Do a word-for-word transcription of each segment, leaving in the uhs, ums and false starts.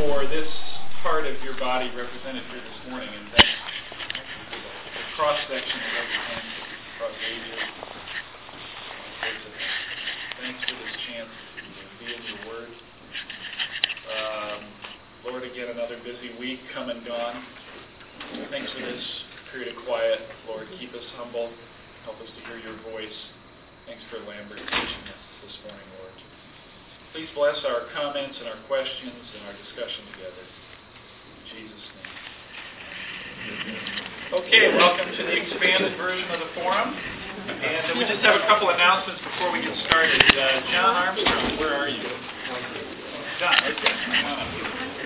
for this part of your body represented here this morning, and thanks actually for the, the cross-section of represents across ages. Thanks for this chance to be in your Word. Um, Lord, again, another busy week come and gone. Thanks for this period of quiet. Lord, keep us humble. Help us to hear your voice. Thanks for Lambert teaching us this morning, Lord. Please bless our comments and our questions and our discussion together. In Jesus' name. Okay, welcome to the expanded version of the forum. And we just have a couple announcements before we get started. Uh, John Armstrong, where are you? John, right there. Come on up.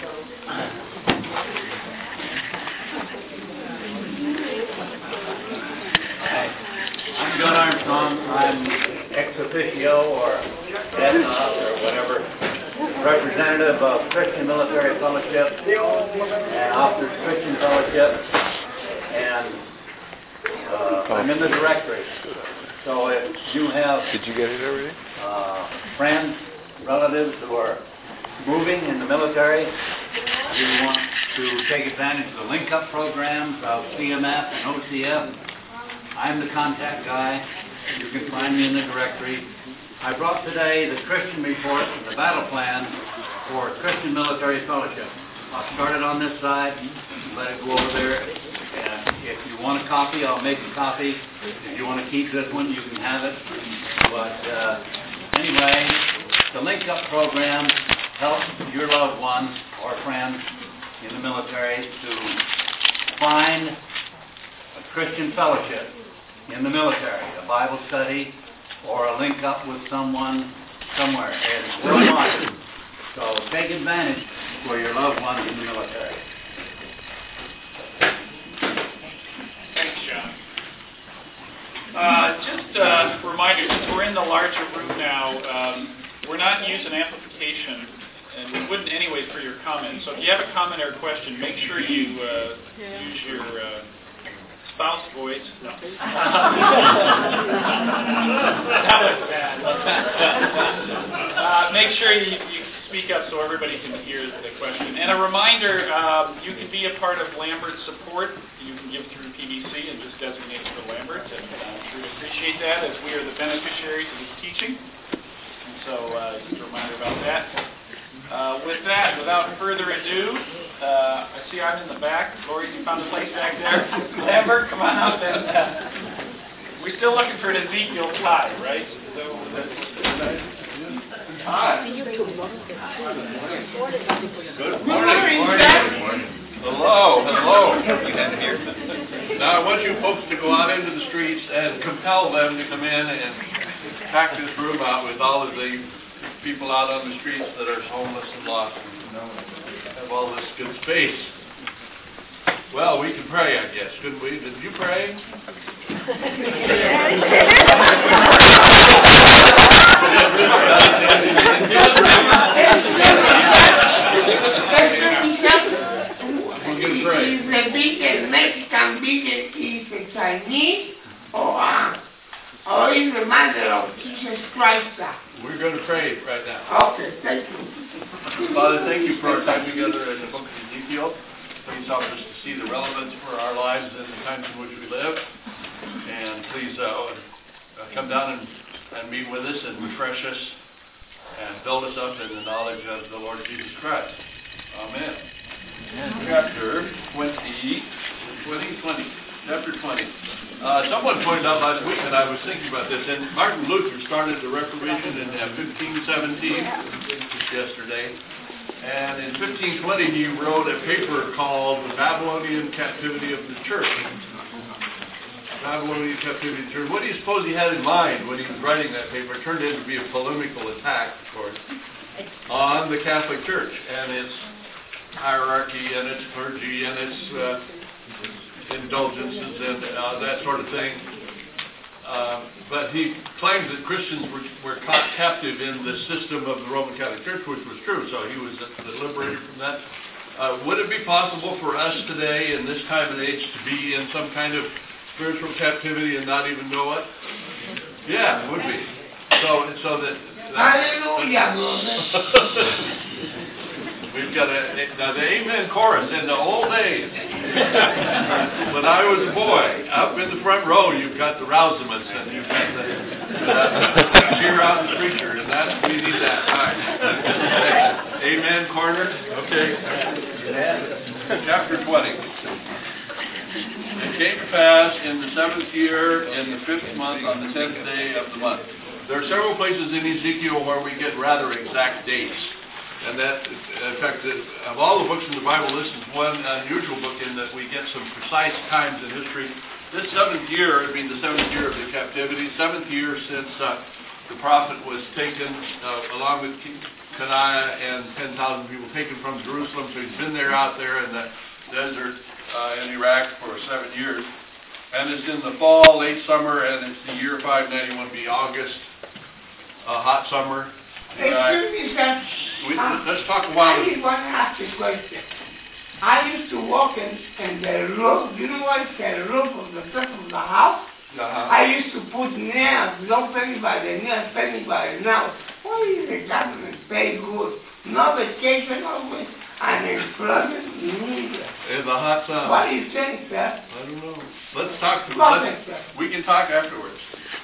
I'm John Armstrong. I'm ex officio or ethnos or whatever, representative of Christian Military Fellowship and Officers Christian Fellowship, and uh, I'm in the directory. So if you have Did you get it already? Uh, friends, relatives who are moving in the military, you want to take advantage of the link-up programs of C M F and O C F, I'm the contact guy. You can find me in the directory. I brought today the Christian report and the battle plan for Christian Military Fellowship. I'll start it on this side, let it go over there, and if you want a copy, I'll make a copy. If you want to keep this one, you can have it. But uh, anyway, the link-up program helps your loved ones or friends in the military to find a Christian fellowship in the military, a Bible study, or a link up with someone somewhere. It's worldwide. So take advantage for your loved ones in the military. Thanks, John. Uh, just a reminder, since we're in the larger room now, um, we're not using amplification, and we wouldn't anyway for your comments. So if you have a comment or a question, make sure you uh, use your uh, spouse voice. No. That was bad. uh, make sure you, you speak up so everybody can hear the question. And a reminder, um, you can be a part of Lambert support. You can give through P V C and just designate it for Lambert. And I'm sure we appreciate that as we are the beneficiaries of this teaching. And so uh, just a reminder about that. Uh, with that, without further ado, uh, I see I'm in the back. Lori, you found a place back there. Lambert, come on up. And, uh, we're still looking for an Ezekiel tie, right? So that's, that's hi. Good morning. Morning. Hello, hello. Now I want you folks to go out into the streets and compel them to come in and pack this room out with all of the people out on the streets that are homeless and lost and have all this good space. Well, we can pray, I guess, couldn't we? Did you pray? We're going to pray. Is the biggest Mexican biggest is the Chinese or uh, or is the mother of Jesus Christ? We're going to pray right now. Okay, thank you. Father, thank you for our time together in the book of Ezekiel. Please help us to see the relevance for our lives in the times in which we live. And please uh, uh, come down and, and meet with us and refresh us and build us up in the knowledge of the Lord Jesus Christ. Amen. Amen. Chapter twenty, twenty, twenty. Chapter twenty. Uh, someone pointed out last week, and I was thinking about this, and Martin Luther started the Reformation in uh, fifteen seventeen, just yesterday. And in fifteen twenty, he wrote a paper called The Babylonian Captivity of the Church. Babylonian Captivity of the Church. What do you suppose he had in mind when he was writing that paper? It turned out to be a polemical attack, of course, on the Catholic Church and its hierarchy and its clergy and its uh, indulgences and uh, that sort of thing. Uh, but he claimed that Christians were, were caught captive in the system of the Roman Catholic Church, which was true, so he was liberated from that. Uh, would it be possible for us today, in this time and age, to be in some kind of spiritual captivity and not even know it? Yeah, it would be. So, so that... that Hallelujah, brother. We've got a, now the amen chorus in the old days. When I was a boy, up in the front row, you've got the Rousements and you've got the, the cheer out the preacher, and that's, we need that. All right. Amen corner. Okay. Chapter twenty. It came to pass in the seventh year, in the fifth month, on the tenth day of the month. There are several places in Ezekiel where we get rather exact dates. And that, in fact, of all the books in the Bible, this is one unusual book in that we get some precise times in history. This seventh year, I mean the seventh year of the captivity, seventh year since uh, the prophet was taken, uh, along with King Coniah and ten thousand people taken from Jerusalem. So he's been there out there in the desert uh, in Iraq for seven years. And it's in the fall, late summer, and it's the year five ninety-one B, August, uh, hot summer. Excuse me, sir. We, Uh, let's talk a while. I just want to ask a question. I used to walk in, in the roof. You know what is the roof of the top of the house? Uh-huh. I used to put nails, no penny by the nails, penny by the nails. Why is the government pay good? No vacation always, unemployment, neither. In the hot sun. What do you think, sir? I don't know. Let's talk. To, Nothing, let's, sir. we can talk afterwards.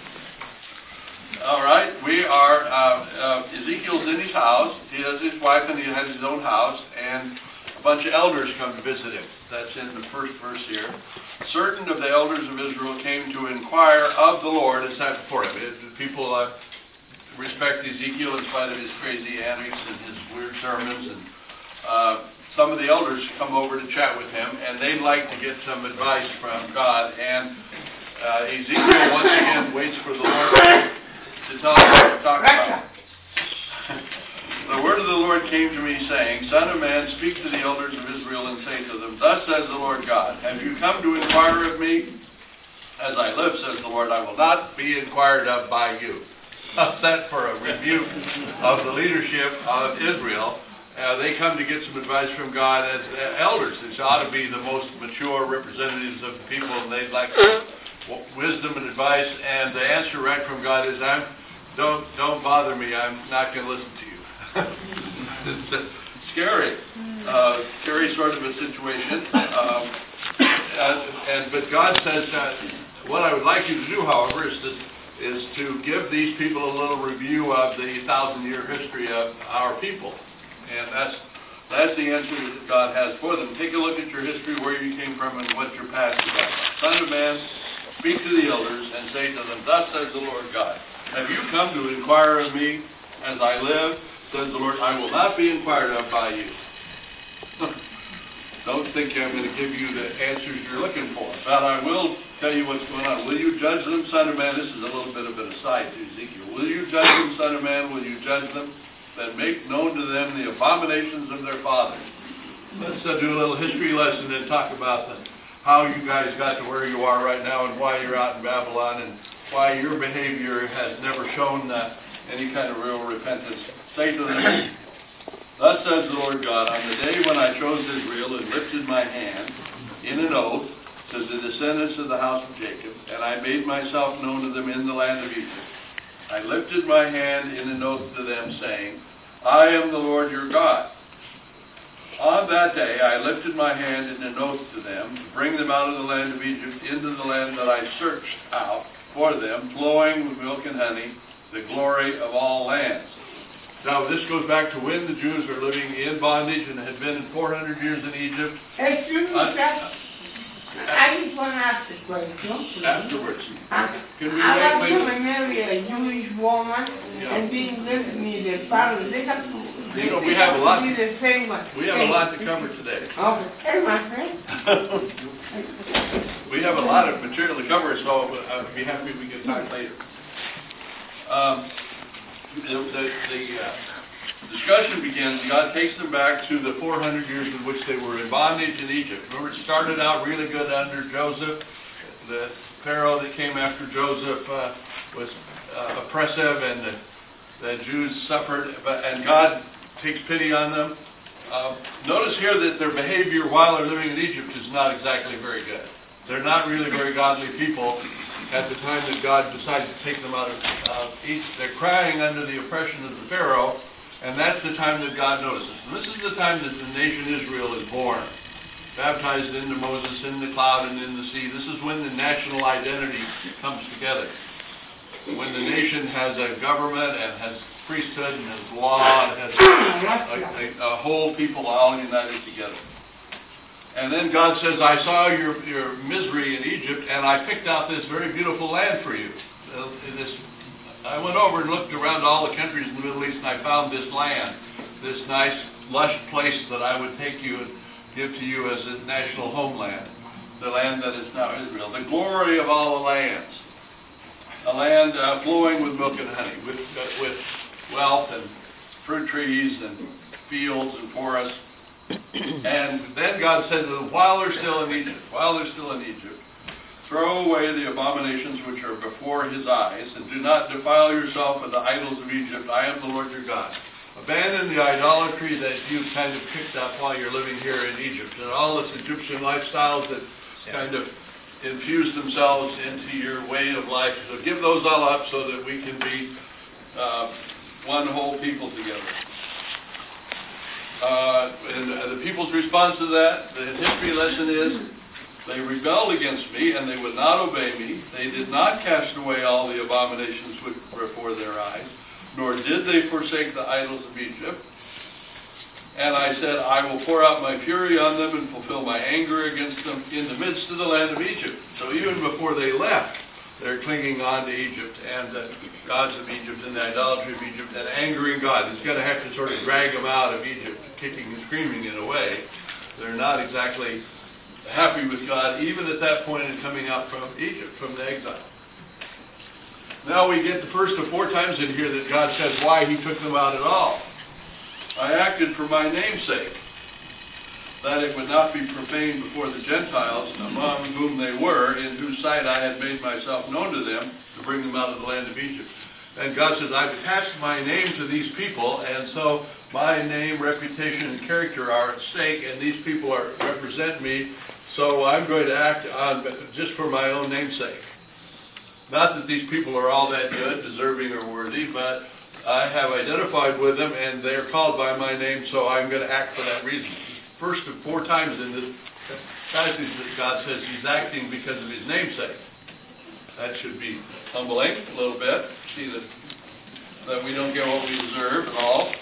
All right. We are, uh, uh, Ezekiel's in his house. He has his wife and he has his own house. And a bunch of elders come to visit him. That's in the first verse here. Certain of the elders of Israel came to inquire of the Lord and sat before him. It, people uh, respect Ezekiel in spite of his crazy antics and his weird sermons. And uh, some of the elders come over to chat with him, and they'd like to get some advice from God. And uh, Ezekiel once again waits for the Lord to tell him what to talk about. The word of the Lord came to me, saying, Son of man, speak to the elders of Israel and say to them, Thus says the Lord God, Have you come to inquire of me? As I live, says the Lord, I will not be inquired of by you. Upset for a rebuke of the leadership of Israel. Uh, they come to get some advice from God as uh, elders. These ought to be the most mature representatives of the people, and they'd like some wisdom and advice. And the answer right from God is, I'm, don't, don't bother me. I'm not going to listen to you. It's uh, scary, uh, scary sort of a situation. Um, and, and but God says, uh, what I would like you to do, however, is to is to give these people a little review of the thousand-year history of our people, and that's that's the answer that God has for them. Take a look at your history, where you came from, and what your past is about. Son of man, speak to the elders and say to them, Thus says the Lord God, Have you come to inquire of me as I live? Says the Lord, I will not be inquired of by you. Don't think I'm going to give you the answers you're looking for. But I will tell you what's going on. Will you judge them, son of man? This is a little bit of an aside to Ezekiel. Will you judge them, son of man? Will you judge them? Then make known to them the abominations of their fathers. Let's uh, do a little history lesson and talk about the, how you guys got to where you are right now and why you're out in Babylon and why your behavior has never shown uh, any kind of real repentance. Say to them, Thus says the Lord God, on the day when I chose Israel and lifted my hand in an oath to the descendants of the house of Jacob, and I made myself known to them in the land of Egypt, I lifted my hand in an oath to them, saying, I am the Lord your God. On that day I lifted my hand in an oath to them to bring them out of the land of Egypt into the land that I searched out for them, flowing with milk and honey, the glory of all lands. Now, this goes back to when the Jews were living in bondage and had been in four hundred years in Egypt. Excuse me, Uh, sir. I just want to ask a question. Afterwards. Uh, Can we I wait, was going please? to marry a Jewish woman Yeah. and didn't give me the family. They have to, they, You know, they we have a to lot- be the same one. We have a lot to cover today. Okay. Hey, my friend. We have a lot of material to cover, so I'd be happy if we can talk later. Um, the the, the uh, discussion begins. God takes them back to the four hundred years in which they were in bondage in Egypt. Remember, it started out really good under Joseph. The Pharaoh that came after Joseph uh, was uh, oppressive, and the, the Jews suffered, but, and God takes pity on them. Um, notice here that their behavior while they're living in Egypt is not exactly very good. They're not really very godly people at the time that God decided to take them out of uh, Egypt. They're crying under the oppression of the Pharaoh, And that's the time that God notices. And this is the time that the nation Israel is born. Baptized into Moses in the cloud and in the sea. This is when the national identity comes together. When the nation has a government and has priesthood and has law and has a, a, a whole people all united together. And then God says, I saw your, your misery in Egypt, and I picked out this very beautiful land for you. Uh, this, I went over and looked around all the countries in the Middle East, and I found this land, this nice, lush place that I would take you and give to you as a national homeland, the land that is now Israel, the glory of all the lands, a land uh, flowing with milk and honey, with, uh, with wealth and fruit trees and fields and forests. And then God said to them, while they're still in Egypt, while they're still in Egypt, throw away the abominations which are before his eyes, and do not defile yourself with the idols of Egypt. I am the Lord your God. Abandon the idolatry that you've kind of picked up while you're living here in Egypt, and all this Egyptian lifestyles that yeah. kind of infuse themselves into your way of life. So give those all up so that we can be uh, one whole people together. Uh, and uh, the people's response to that, the history lesson is, they rebelled against me, and they would not obey me. They did not cast away all the abominations which were before their eyes, nor did they forsake the idols of Egypt. And I said, I will pour out my fury on them and fulfill my anger against them in the midst of the land of Egypt. So even before they left, they're clinging on to Egypt and the gods of Egypt and the idolatry of Egypt and angering God. He's going to have to sort of drag them out of Egypt, kicking and screaming in a way. They're not exactly happy with God, even at that point in coming out from Egypt, from the exile. Now we get the first of four times in here that God says why he took them out at all. I acted for my name's sake, that it would not be profaned before the Gentiles, among whom they were, in whose sight I had made myself known to them, to bring them out of the land of Egypt. And God says, I've attached my name to these people, and so my name, reputation, and character are at stake, and these people are represent me, so I'm going to act on just for my own name's sake. Not that these people are all that good, deserving, or worthy, but I have identified with them, and they're called by my name, so I'm going to act for that reason. First of four times in this passage that God says he's acting because of his namesake. That should be humbling a little bit. See that, that we don't get what we deserve at all.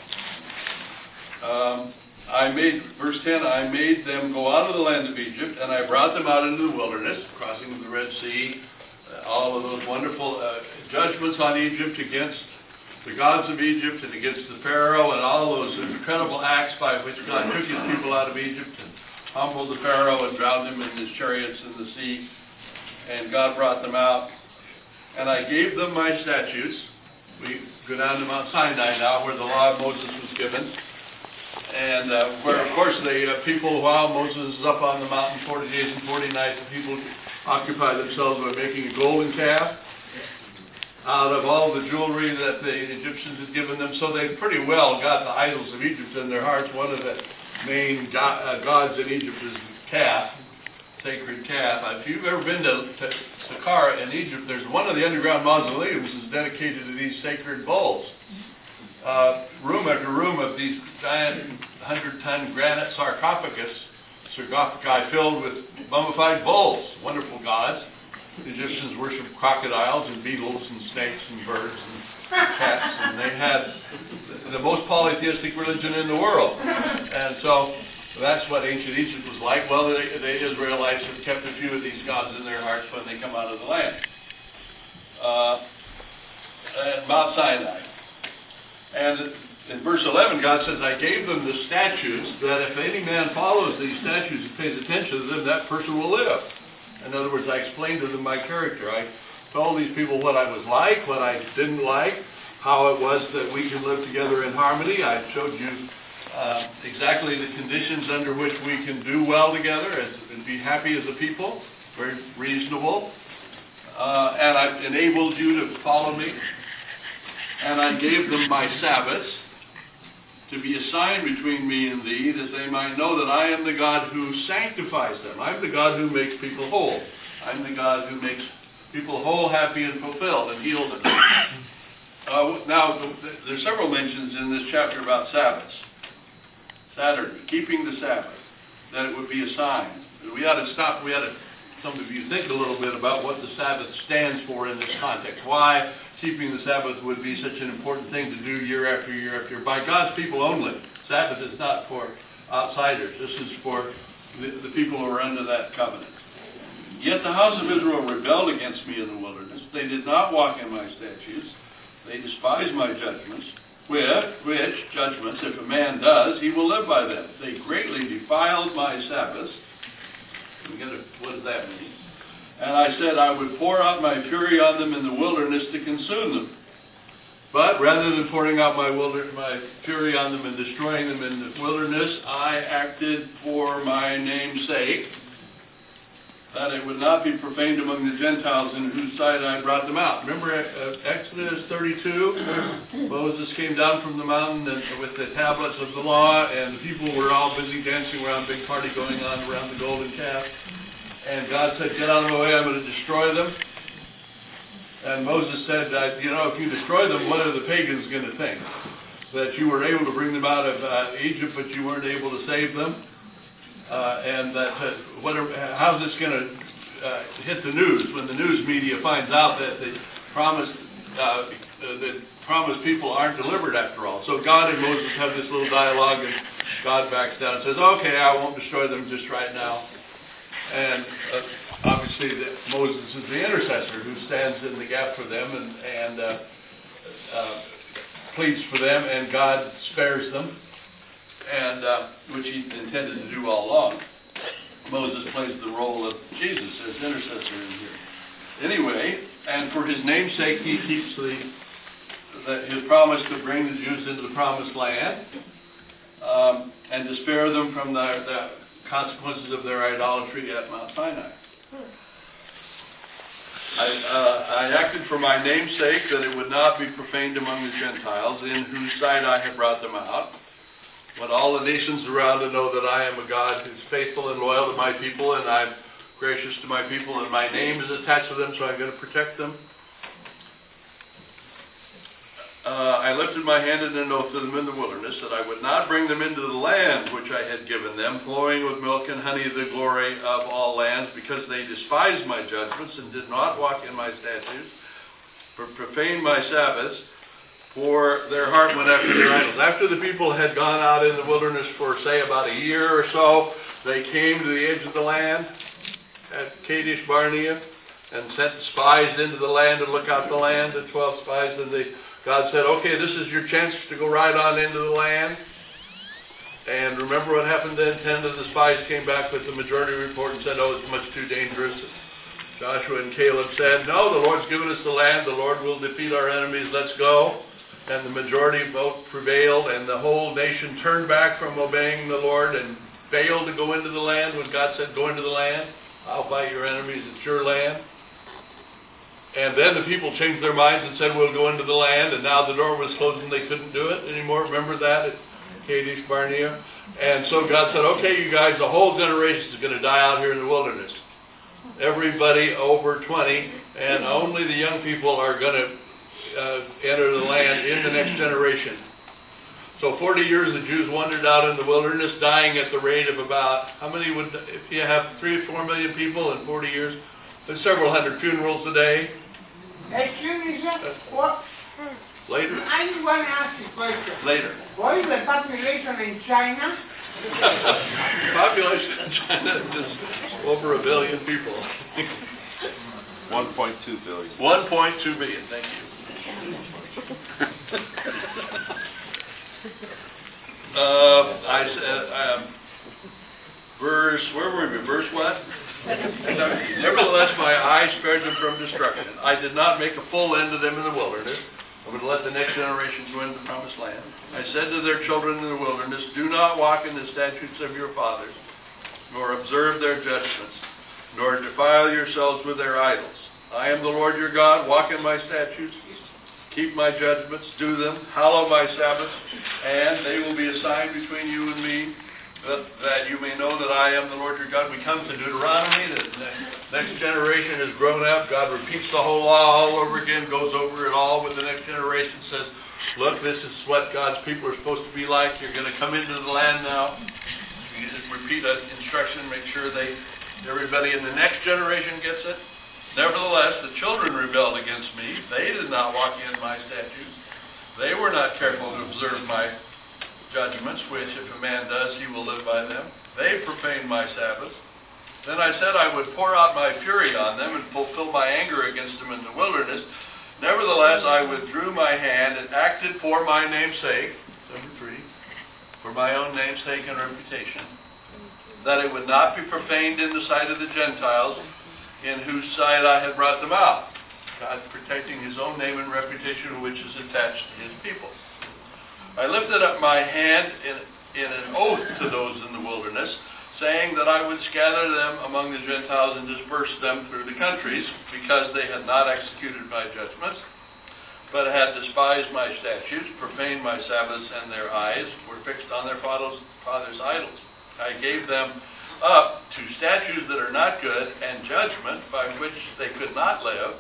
Um, I made, verse ten, I made them go out of the land of Egypt, and I brought them out into the wilderness, crossing of the Red Sea, uh, all of those wonderful uh, judgments on Egypt against the gods of Egypt and against the Pharaoh, and all those incredible acts by which God took his people out of Egypt and humbled the Pharaoh and drowned him in his chariots in the sea. And God brought them out. And I gave them my statutes. We go down to Mount Sinai now, where the law of Moses was given. And uh, where, of course, the uh, people, while Moses is up on the mountain forty days and forty nights, the people occupy themselves by making a golden calf out of all the jewelry that the Egyptians had given them. So they pretty well got the idols of Egypt in their hearts. One of the main go uh, gods in Egypt is the calf, sacred calf. If you've ever been to, to Saqqara in Egypt, there's one of the underground mausoleums is dedicated to these sacred bulls. Uh, room after room of these giant hundred-ton granite sarcophagus, sarcophagi filled with mummified bulls, wonderful gods. The Egyptians worshipped crocodiles and beetles and snakes and birds and cats, and they had the most polytheistic religion in the world. And so that's what ancient Egypt was like. Well, the, the Israelites have kept a few of these gods in their hearts when they come out of the land. Uh, at Mount Sinai. And in verse eleven, God says, I gave them the statutes that if any man follows these statutes and pays attention to them, that person will live. In other words, I explained to them my character. I told these people what I was like, what I didn't like, how it was that we can live together in harmony. I showed you uh, exactly the conditions under which we can do well together as, and be happy as a people, very reasonable. Uh, and I enabled you to follow me. And I gave them my Sabbaths to be a sign between me and thee, that they might know that I am the God who sanctifies them. I'm the God who makes people whole. I'm the God who makes people whole, happy, and fulfilled, and heal them. Uh, now, th- there's several mentions in this chapter about Sabbaths. Saturday, keeping the Sabbath, that it would be a sign. We ought to stop, we ought to, some of you think a little bit about what the Sabbath stands for in this context. Why keeping the Sabbath would be such an important thing to do year after year after year. By God's people only. Sabbath is not for outsiders. This is for the, the people who are under that covenant. Yet the house of Israel rebelled against me in the wilderness. They did not walk in my statutes. They despised my judgments, which, which judgments, if a man does, he will live by them. They greatly defiled my Sabbaths. We get a, what does that mean? And I said I would pour out my fury on them in the wilderness to consume them. But rather than pouring out my, wilder, my fury on them and destroying them in the wilderness, I acted for my name's sake, that it would not be profaned among the Gentiles in whose sight I brought them out. Remember uh, Exodus thirty-two? Moses came down from the mountain and, with the tablets of the law, and the people were all busy dancing around, big party going on around the golden calf. And God said, get out of the way, I'm going to destroy them. And Moses said, uh, you know, if you destroy them, what are the pagans going to think? That you were able to bring them out of uh, Egypt, but you weren't able to save them? Uh, and that uh, whatever, how's this going to uh, hit the news when the news media finds out that the promised, uh, the promised people aren't delivered after all? So God and Moses have this little dialogue, and God backs down and says, okay, I won't destroy them just right now. And uh, obviously the, Moses is the intercessor who stands in the gap for them and, and uh, uh, pleads for them, and God spares them, and uh, which he intended to do all along. Moses plays the role of Jesus as intercessor in here. Anyway, and for his name's sake, he keeps the, the his promise to bring the Jews into the promised land um, and to spare them from the, the consequences of their idolatry at Mount Sinai. I, uh, I acted for my name's sake, that it would not be profaned among the Gentiles, in whose sight I have brought them out. When all the nations around to know that I am a God who's faithful and loyal to my people, and I'm gracious to my people, and my name is attached to them, so I'm going to protect them. Uh, I lifted my hand in an oath to them in the wilderness, that I would not bring them into the land which I had given them, flowing with milk and honey, the glory of all lands, because they despised my judgments and did not walk in my statutes, for profaned my Sabbaths, for their heart went after their idols. After the people had gone out in the wilderness for, say, about a year or so, they came to the edge of the land at Kadesh Barnea and sent spies into the land to look out the land, the twelve spies, and they God said, okay, this is your chance to go right on into the land. And remember what happened then? Ten of the spies came back with the majority report and said, oh, it's much too dangerous. Joshua and Caleb said, no, the Lord's given us the land. The Lord will defeat our enemies. Let's go. And the majority vote prevailed, and the whole nation turned back from obeying the Lord and failed to go into the land when God said, go into the land. I'll fight your enemies. It's your land. And then the people changed their minds and said, we'll go into the land. And now the door was closed and they couldn't do it anymore. Remember that at Kadesh Barnea? And so God said, okay, you guys, the whole generation is going to die out here in the wilderness. Everybody over twenty, and only the young people are going to uh, enter the land in the next generation. So forty years the Jews wandered out in the wilderness, dying at the rate of about, how many would, if you have three or four million people in forty years, there's several hundred funerals a day. Excuse me, sir. What? Later. I just want to ask you a question. Later. What is the population in China? Population in China is just over a billion people. one point two billion. one point two billion, thank you. uh, I said, um, verse, where were we? Verse what? Nevertheless, my eye spared them from destruction. I did not make a full end of them in the wilderness. I would let the next generation go into the promised land. I said to their children in the wilderness, do not walk in the statutes of your fathers, nor observe their judgments, nor defile yourselves with their idols. I am the Lord your God. Walk in my statutes, keep my judgments, do them, hallow my Sabbaths, and they will be a sign between you and me, that, that you may know that I am the Lord your God. We come to Deuteronomy. The next generation has grown up. God repeats the whole law all over again, goes over it all with the next generation, says, look, this is what God's people are supposed to be like. You're going to come into the land now. You just repeat that instruction, make sure they, everybody in the next generation gets it. Nevertheless, the children rebelled against me. They did not walk in my statutes. They were not careful to observe my judgments, which if a man does, he will live by them. They profaned my Sabbath. Then I said I would pour out my fury on them and fulfill my anger against them in the wilderness. Nevertheless, I withdrew my hand and acted for my name's sake, number three, for my own name's sake and reputation, that it would not be profaned in the sight of the Gentiles, in whose sight I had brought them out. God protecting his own name and reputation, which is attached to his people. I lifted up my hand in, in an oath to those in the wilderness, saying that I would scatter them among the Gentiles and disperse them through the countries, because they had not executed my judgments, but had despised my statutes, profaned my Sabbaths, and their eyes were fixed on their fathers, fathers' idols. I gave them up to statutes that are not good, and judgment by which they could not live.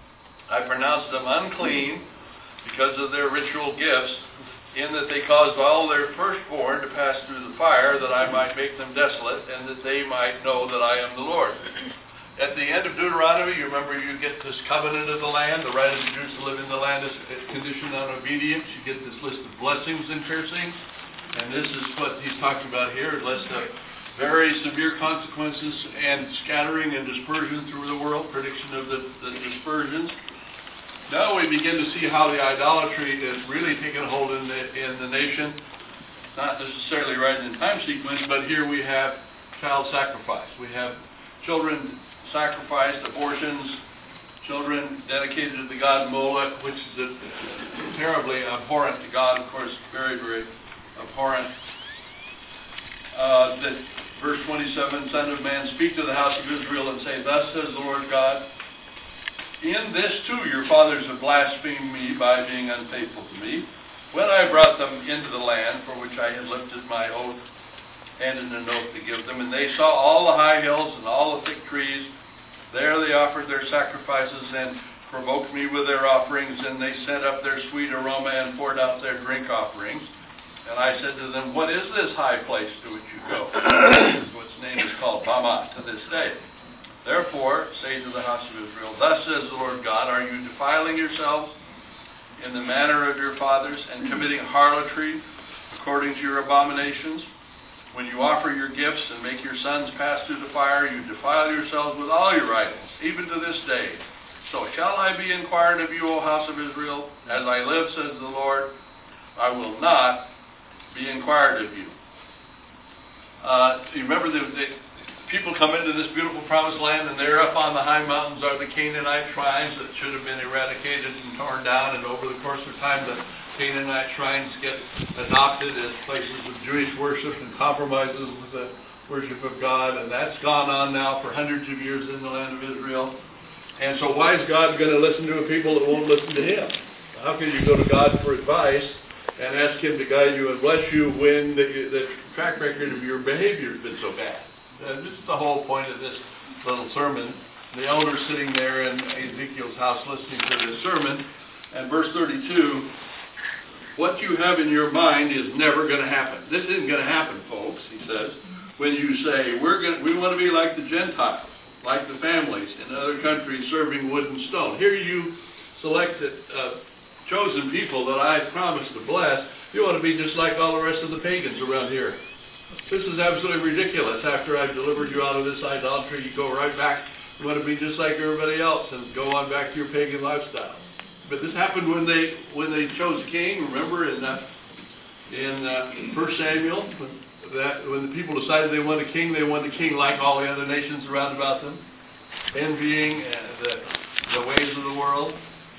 I pronounced them unclean because of their ritual gifts, in that they caused all their firstborn to pass through the fire, that I might make them desolate, and that they might know that I am the Lord. At the end of Deuteronomy, you remember you get this covenant of the land. The right of the Jews to live in the land is conditioned on obedience. You get this list of blessings and cursings. And this is what he's talking about here, a list of very severe consequences and scattering and dispersion through the world, prediction of the, the dispersions. Now we begin to see how the idolatry is really taking hold in the, in the nation. Not necessarily right in time sequence, but here we have child sacrifice. We have children sacrificed, abortions, children dedicated to the god Moloch, which is a, terribly abhorrent to God, of course, very, very abhorrent. Uh, that verse twenty-seven, Son of man, speak to the house of Israel and say, thus says the Lord God, in this too your fathers have blasphemed me by being unfaithful to me, when I brought them into the land for which I had lifted my oath and in an oath to give them, and they saw all the high hills and all the thick trees. There they offered their sacrifices and provoked me with their offerings, and they sent up their sweet aroma and poured out their drink offerings. And I said to them, what is this high place to which you go? Its name is called Bamah to this day. Therefore, say to the house of Israel, thus says the Lord God, are you defiling yourselves in the manner of your fathers and committing harlotry according to your abominations? When you offer your gifts and make your sons pass through the fire, you defile yourselves with all your idols, even to this day. So shall I be inquired of you, O house of Israel? As I live, says the Lord, I will not be inquired of you. Uh, you remember the, the people come into this beautiful promised land, and there up on the high mountains are the Canaanite tribes that should have been eradicated and torn down, and over the course of time the Canaanite shrines get adopted as places of Jewish worship and compromises with the worship of God, and that's gone on now for hundreds of years in the land of Israel. And so why is God going to listen to a people that won't listen to him? How can you go to God for advice and ask him to guide you and bless you when the, the track record of your behavior has been so bad? And this is the whole point of this little sermon. The elders sitting there in Ezekiel's house listening to this sermon, and verse thirty-two, what you have in your mind is never going to happen. This isn't going to happen, folks, he says, when you say, we're going, we want to be like the Gentiles, like the families in other countries serving wood and stone. Here you selected uh, chosen people that I promised to bless. You want to be just like all the rest of the pagans around here. This is absolutely ridiculous. After I've delivered you out of this idolatry, you go right back. You want to be just like everybody else and go on back to your pagan lifestyle. But this happened when they when they chose a king. Remember in uh, in uh, First Samuel, when, that when the people decided they wanted a king, they wanted a king like all the other nations around about them, envying uh, the the ways of the world.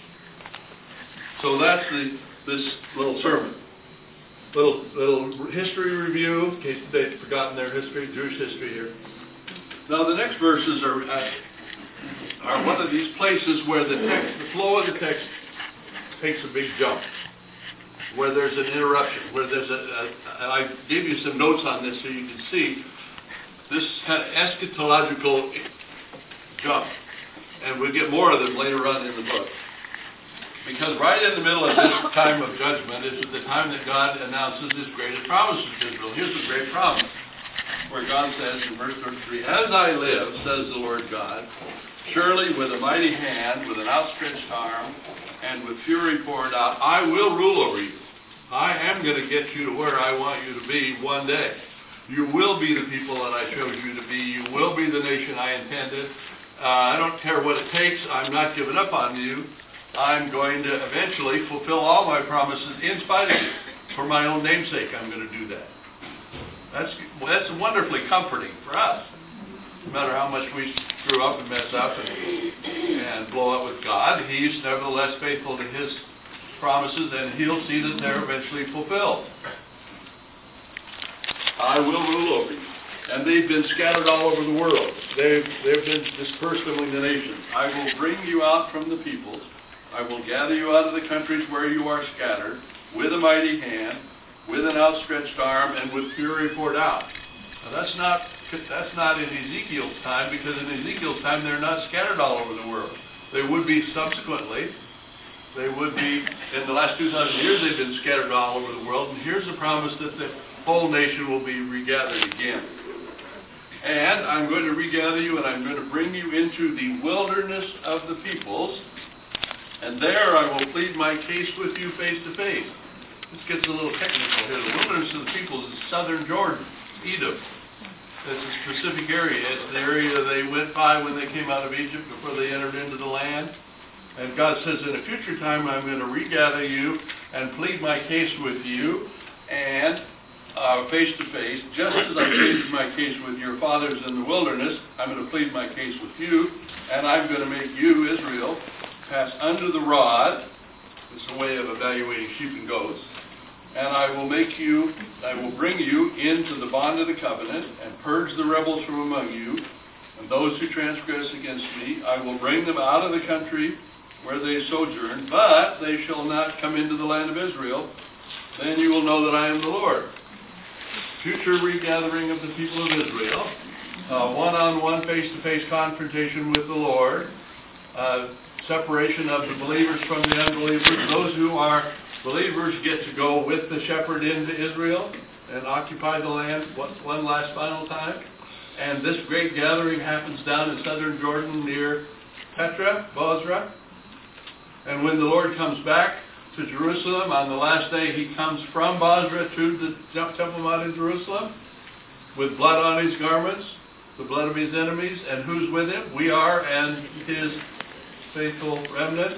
So that's the this little sermon. Little little history review, in case they've forgotten their history, Jewish history here. Now the next verses are uh, are one of these places where the text, the flow of the text, takes a big jump. where there's an interruption, where there's a, a, and I gave you some notes on this so you can see this kind of eschatological jump. And we'll get more of them later on in the book. Because right in the middle of this time of judgment is the time that God announces His greatest promises to Israel. Here's the great promise, where God says in verse thirty-three, "As I live, says the Lord God, surely with a mighty hand, with an outstretched arm, and with fury poured out, I will rule over you. I am going to get you to where I want you to be one day. You will be the people that I chose you to be. You will be the nation I intended. Uh, I don't care what it takes. I'm not giving up on you. I'm going to eventually fulfill all my promises in spite of you. For my own name's sake, I'm going to do that." That's, well, that's wonderfully comforting for us. No matter how much we screw up and mess up and, and blow up with God, He's nevertheless faithful to His promises, and He'll see that they're eventually fulfilled. "I will rule over you." And they've been scattered all over the world. They've, they've been dispersed among the nations. "I will bring you out from the peoples. I will gather you out of the countries where you are scattered, with a mighty hand, with an outstretched arm, and with fury poured out." Now that's not that's not in Ezekiel's time, because in Ezekiel's time they're not scattered all over the world. They would be subsequently. They would be, in the last two thousand years, they've been scattered all over the world. And here's the promise that the whole nation will be regathered again. "And I'm going to regather you, and I'm going to bring you into the wilderness of the peoples, and there I will plead my case with you face to face." This gets a little technical here. The wilderness of the peoples is southern Jordan, Edom. It's a specific area. It's the area they went by when they came out of Egypt before they entered into the land. And God says, in a future time, I'm going to regather you and plead my case with you, and uh, face to face, just as I pleaded my case with your fathers in the wilderness, I'm going to plead my case with you, and I'm going to make you, Israel, pass under the rod. It's a way of evaluating sheep and goats. "And I will make you, I will bring you into the bond of the covenant, and purge the rebels from among you, and those who transgress against me. I will bring them out of the country where they sojourn, but they shall not come into the land of Israel. Then you will know that I am the Lord." Future regathering of the people of Israel, uh, one-on-one, face-to-face confrontation with the Lord, uh, separation of the believers from the unbelievers. Those who are believers get to go with the shepherd into Israel and occupy the land one, one last final time. And this great gathering happens down in southern Jordan near Petra, Bozrah. And when the Lord comes back to Jerusalem, on the last day He comes from Bozrah to the Temple Mount in Jerusalem with blood on His garments, the blood of His enemies. And who's with Him? We are, and His faithful remnant.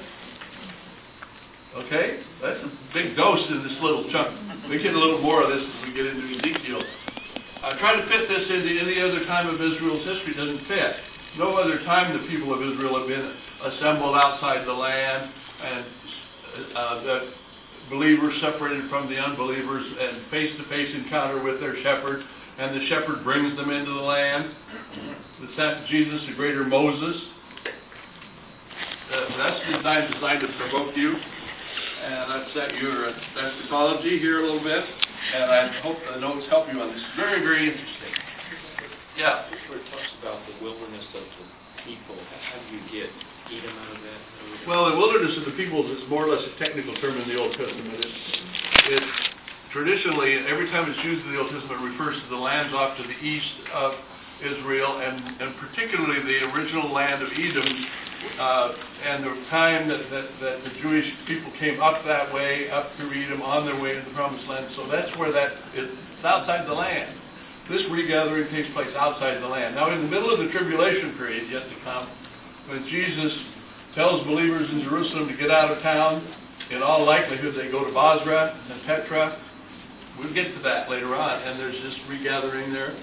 Okay? That's a big dose in this little chunk. We get a little more of this as we get into Ezekiel. I try to fit this into any other time of Israel's history. It doesn't fit. No other time the people of Israel have been assembled outside the land, and uh, the believers separated from the unbelievers, and face-to-face encounter with their shepherd, and the shepherd brings them into the land. It's that Jesus, the greater Moses. Uh, that's designed, designed to provoke you. And I've set your eschatology here a little bit, and I hope the notes help you on this. Very, very interesting. Yeah? Where it talks about the wilderness of the people, how do you get Edom out of that? Well, the wilderness of the peoples is more or less a technical term in the Old Testament. It's, it traditionally, every time it's used in the Old Testament, it refers to the lands off to the east of Israel, and, and particularly the original land of Edom, uh, and the time that, that, that the Jewish people came up that way, up through Edom, on their way to the Promised Land. So that's where that is. It's outside the land. This regathering takes place outside the land. Now, in the middle of the tribulation period yet to come, when Jesus tells believers in Jerusalem to get out of town, in all likelihood they go to Bozrah and Petra. We'll get to that later on, and there's this regathering there.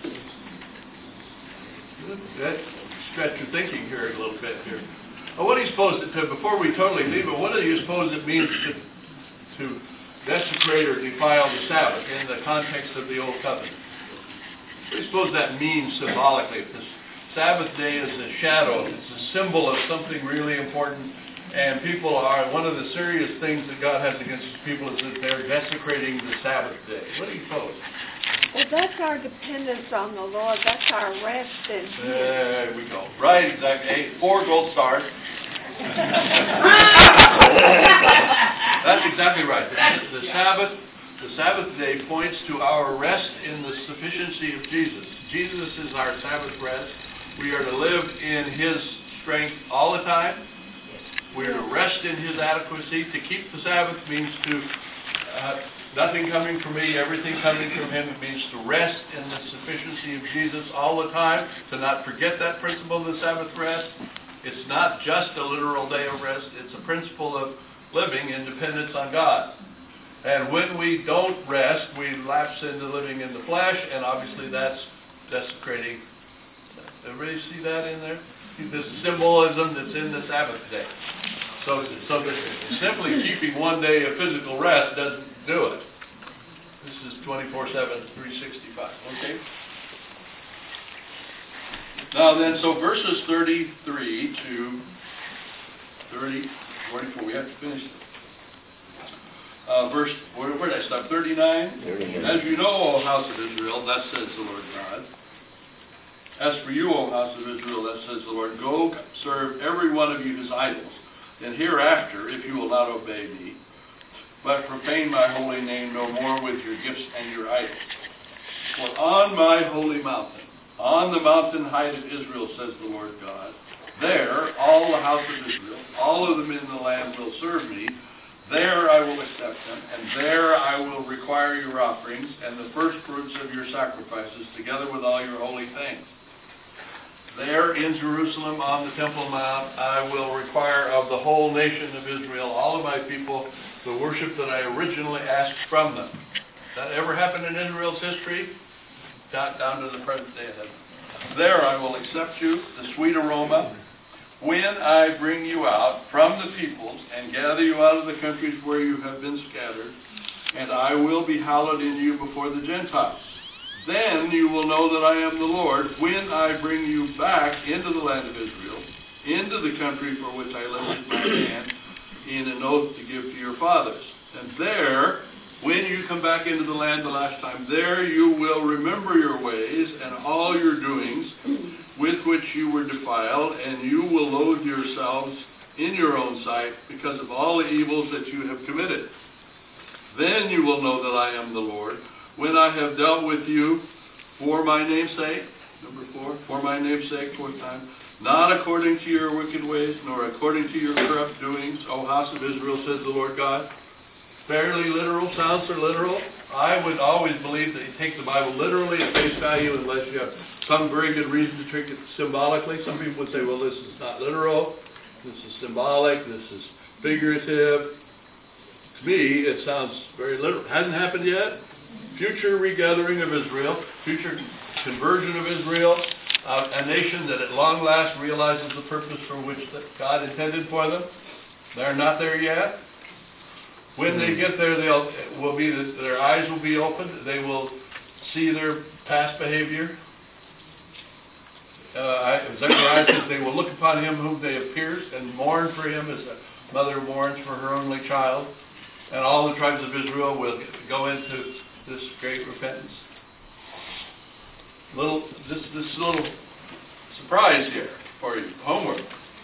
That stretch your thinking here a little bit here. Well, what do you suppose, to, before we totally leave it, what do you suppose it means to, to desecrate or defile the Sabbath in the context of the Old Covenant? What do you suppose that means symbolically? This Sabbath day is a shadow. It's a symbol of something really important And people are, one of the serious things that God has against his people is that they're desecrating the Sabbath day. What do you suppose? Well, that's our dependence on the Lord. That's our rest in Him. There we go. Right, exactly. Eight, four gold stars. That's exactly right. The, the Sabbath, the Sabbath day points to our rest in the sufficiency of Jesus. Jesus is our Sabbath rest. We are to live in His strength all the time. We are to rest in His adequacy. To keep the Sabbath means to uh, nothing coming from me, everything coming from Him. It means to rest in the sufficiency of Jesus all the time. To not forget that principle of the Sabbath rest. It's not just a literal day of rest. It's a principle of living in dependence on God. And when we don't rest, we lapse into living in the flesh, and obviously that's desecrating. Everybody see that in there? This symbolism that's in the Sabbath day. So, so that simply keeping one day of physical rest doesn't do it. This is twenty-four seven, three sixty-five. Okay? Now then, so verses thirty-three to thirty, forty-four, we have to finish it. Uh, verse, where, where did I stop? thirty-nine? thirty-nine. As you know, O house of Israel, thus says the Lord God. As for you, O house of Israel, thus says the Lord, go serve every one of you his idols, and hereafter, if you will not obey me, but profane my holy name no more with your gifts and your idols. For on my holy mountain, on the mountain height of Israel, says the Lord God, there all the house of Israel, all of them in the land will serve me. There I will accept them, and there I will require your offerings and the first fruits of your sacrifices, together with all your holy things. There in Jerusalem on the Temple Mount, I will require of the whole nation of Israel, all of my people, the worship that I originally asked from them. That ever happened in Israel's history? Down, down to the present day of heaven. There I will accept you, the sweet aroma, when I bring you out from the peoples and gather you out of the countries where you have been scattered, and I will be hallowed in you before the Gentiles. Then you will know that I am the Lord when I bring you back into the land of Israel, into the country for which I lifted my hand in an oath to give to your fathers. And there, when you come back into the land the last time, there you will remember your ways and all your doings with which you were defiled, and you will loathe yourselves in your own sight because of all the evils that you have committed. Then you will know that I am the Lord, when I have dealt with you for my name's sake, number four, for my name's sake, fourth time, not according to your wicked ways, nor according to your corrupt doings, O house of Israel, says the Lord God. Fairly literal, sounds are literal. I would always believe that you take the Bible literally at face value unless you have some very good reason to treat it symbolically. Some people would say, well, this is not literal, this is symbolic, this is figurative. To me, it sounds very literal. Hasn't happened yet. Future regathering of Israel, future conversion of Israel, uh, a nation that at long last realizes the purpose for which that God intended for them. They're not there yet. When they get there, they'll will be their eyes will be opened. They will see their past behavior. Uh, Zechariah says they will look upon him whom they have pierced and mourn for him as a mother mourns for her only child. And all the tribes of Israel will go into this great repentance. Little, this this little surprise here for you, homework.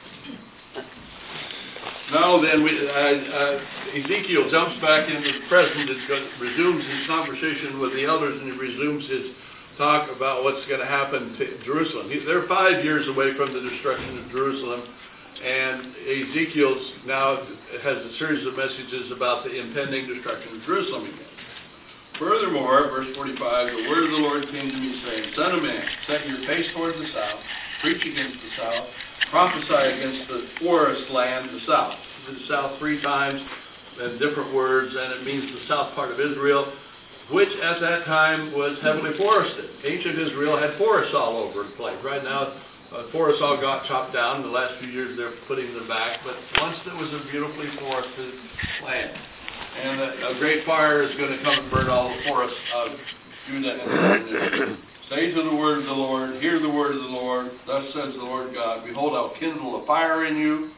Now then, we, uh, uh, Ezekiel jumps back into the present and goes, resumes his conversation with the elders, and he resumes his talk about what's going to happen to Jerusalem. He, they're five years away from the destruction of Jerusalem, and Ezekiel now has a series of messages about the impending destruction of Jerusalem again. Furthermore, verse forty-five, the word of the Lord came to me, saying, Son of man, set your face toward the south, preach against the south, prophesy against the forest land, the south. The south three times in different words, and it means the south part of Israel, which at that time was heavily forested. Ancient Israel had forests all over the place. Right now, uh, forests all got chopped down. In the last few years, they're putting them back. But once it was a beautifully forested land. And a, a great fire is going to come and burn all the forests of Judah and Israel. Say to the word of the Lord, hear the word of the Lord, thus says the Lord God, behold, I'll kindle a fire in you,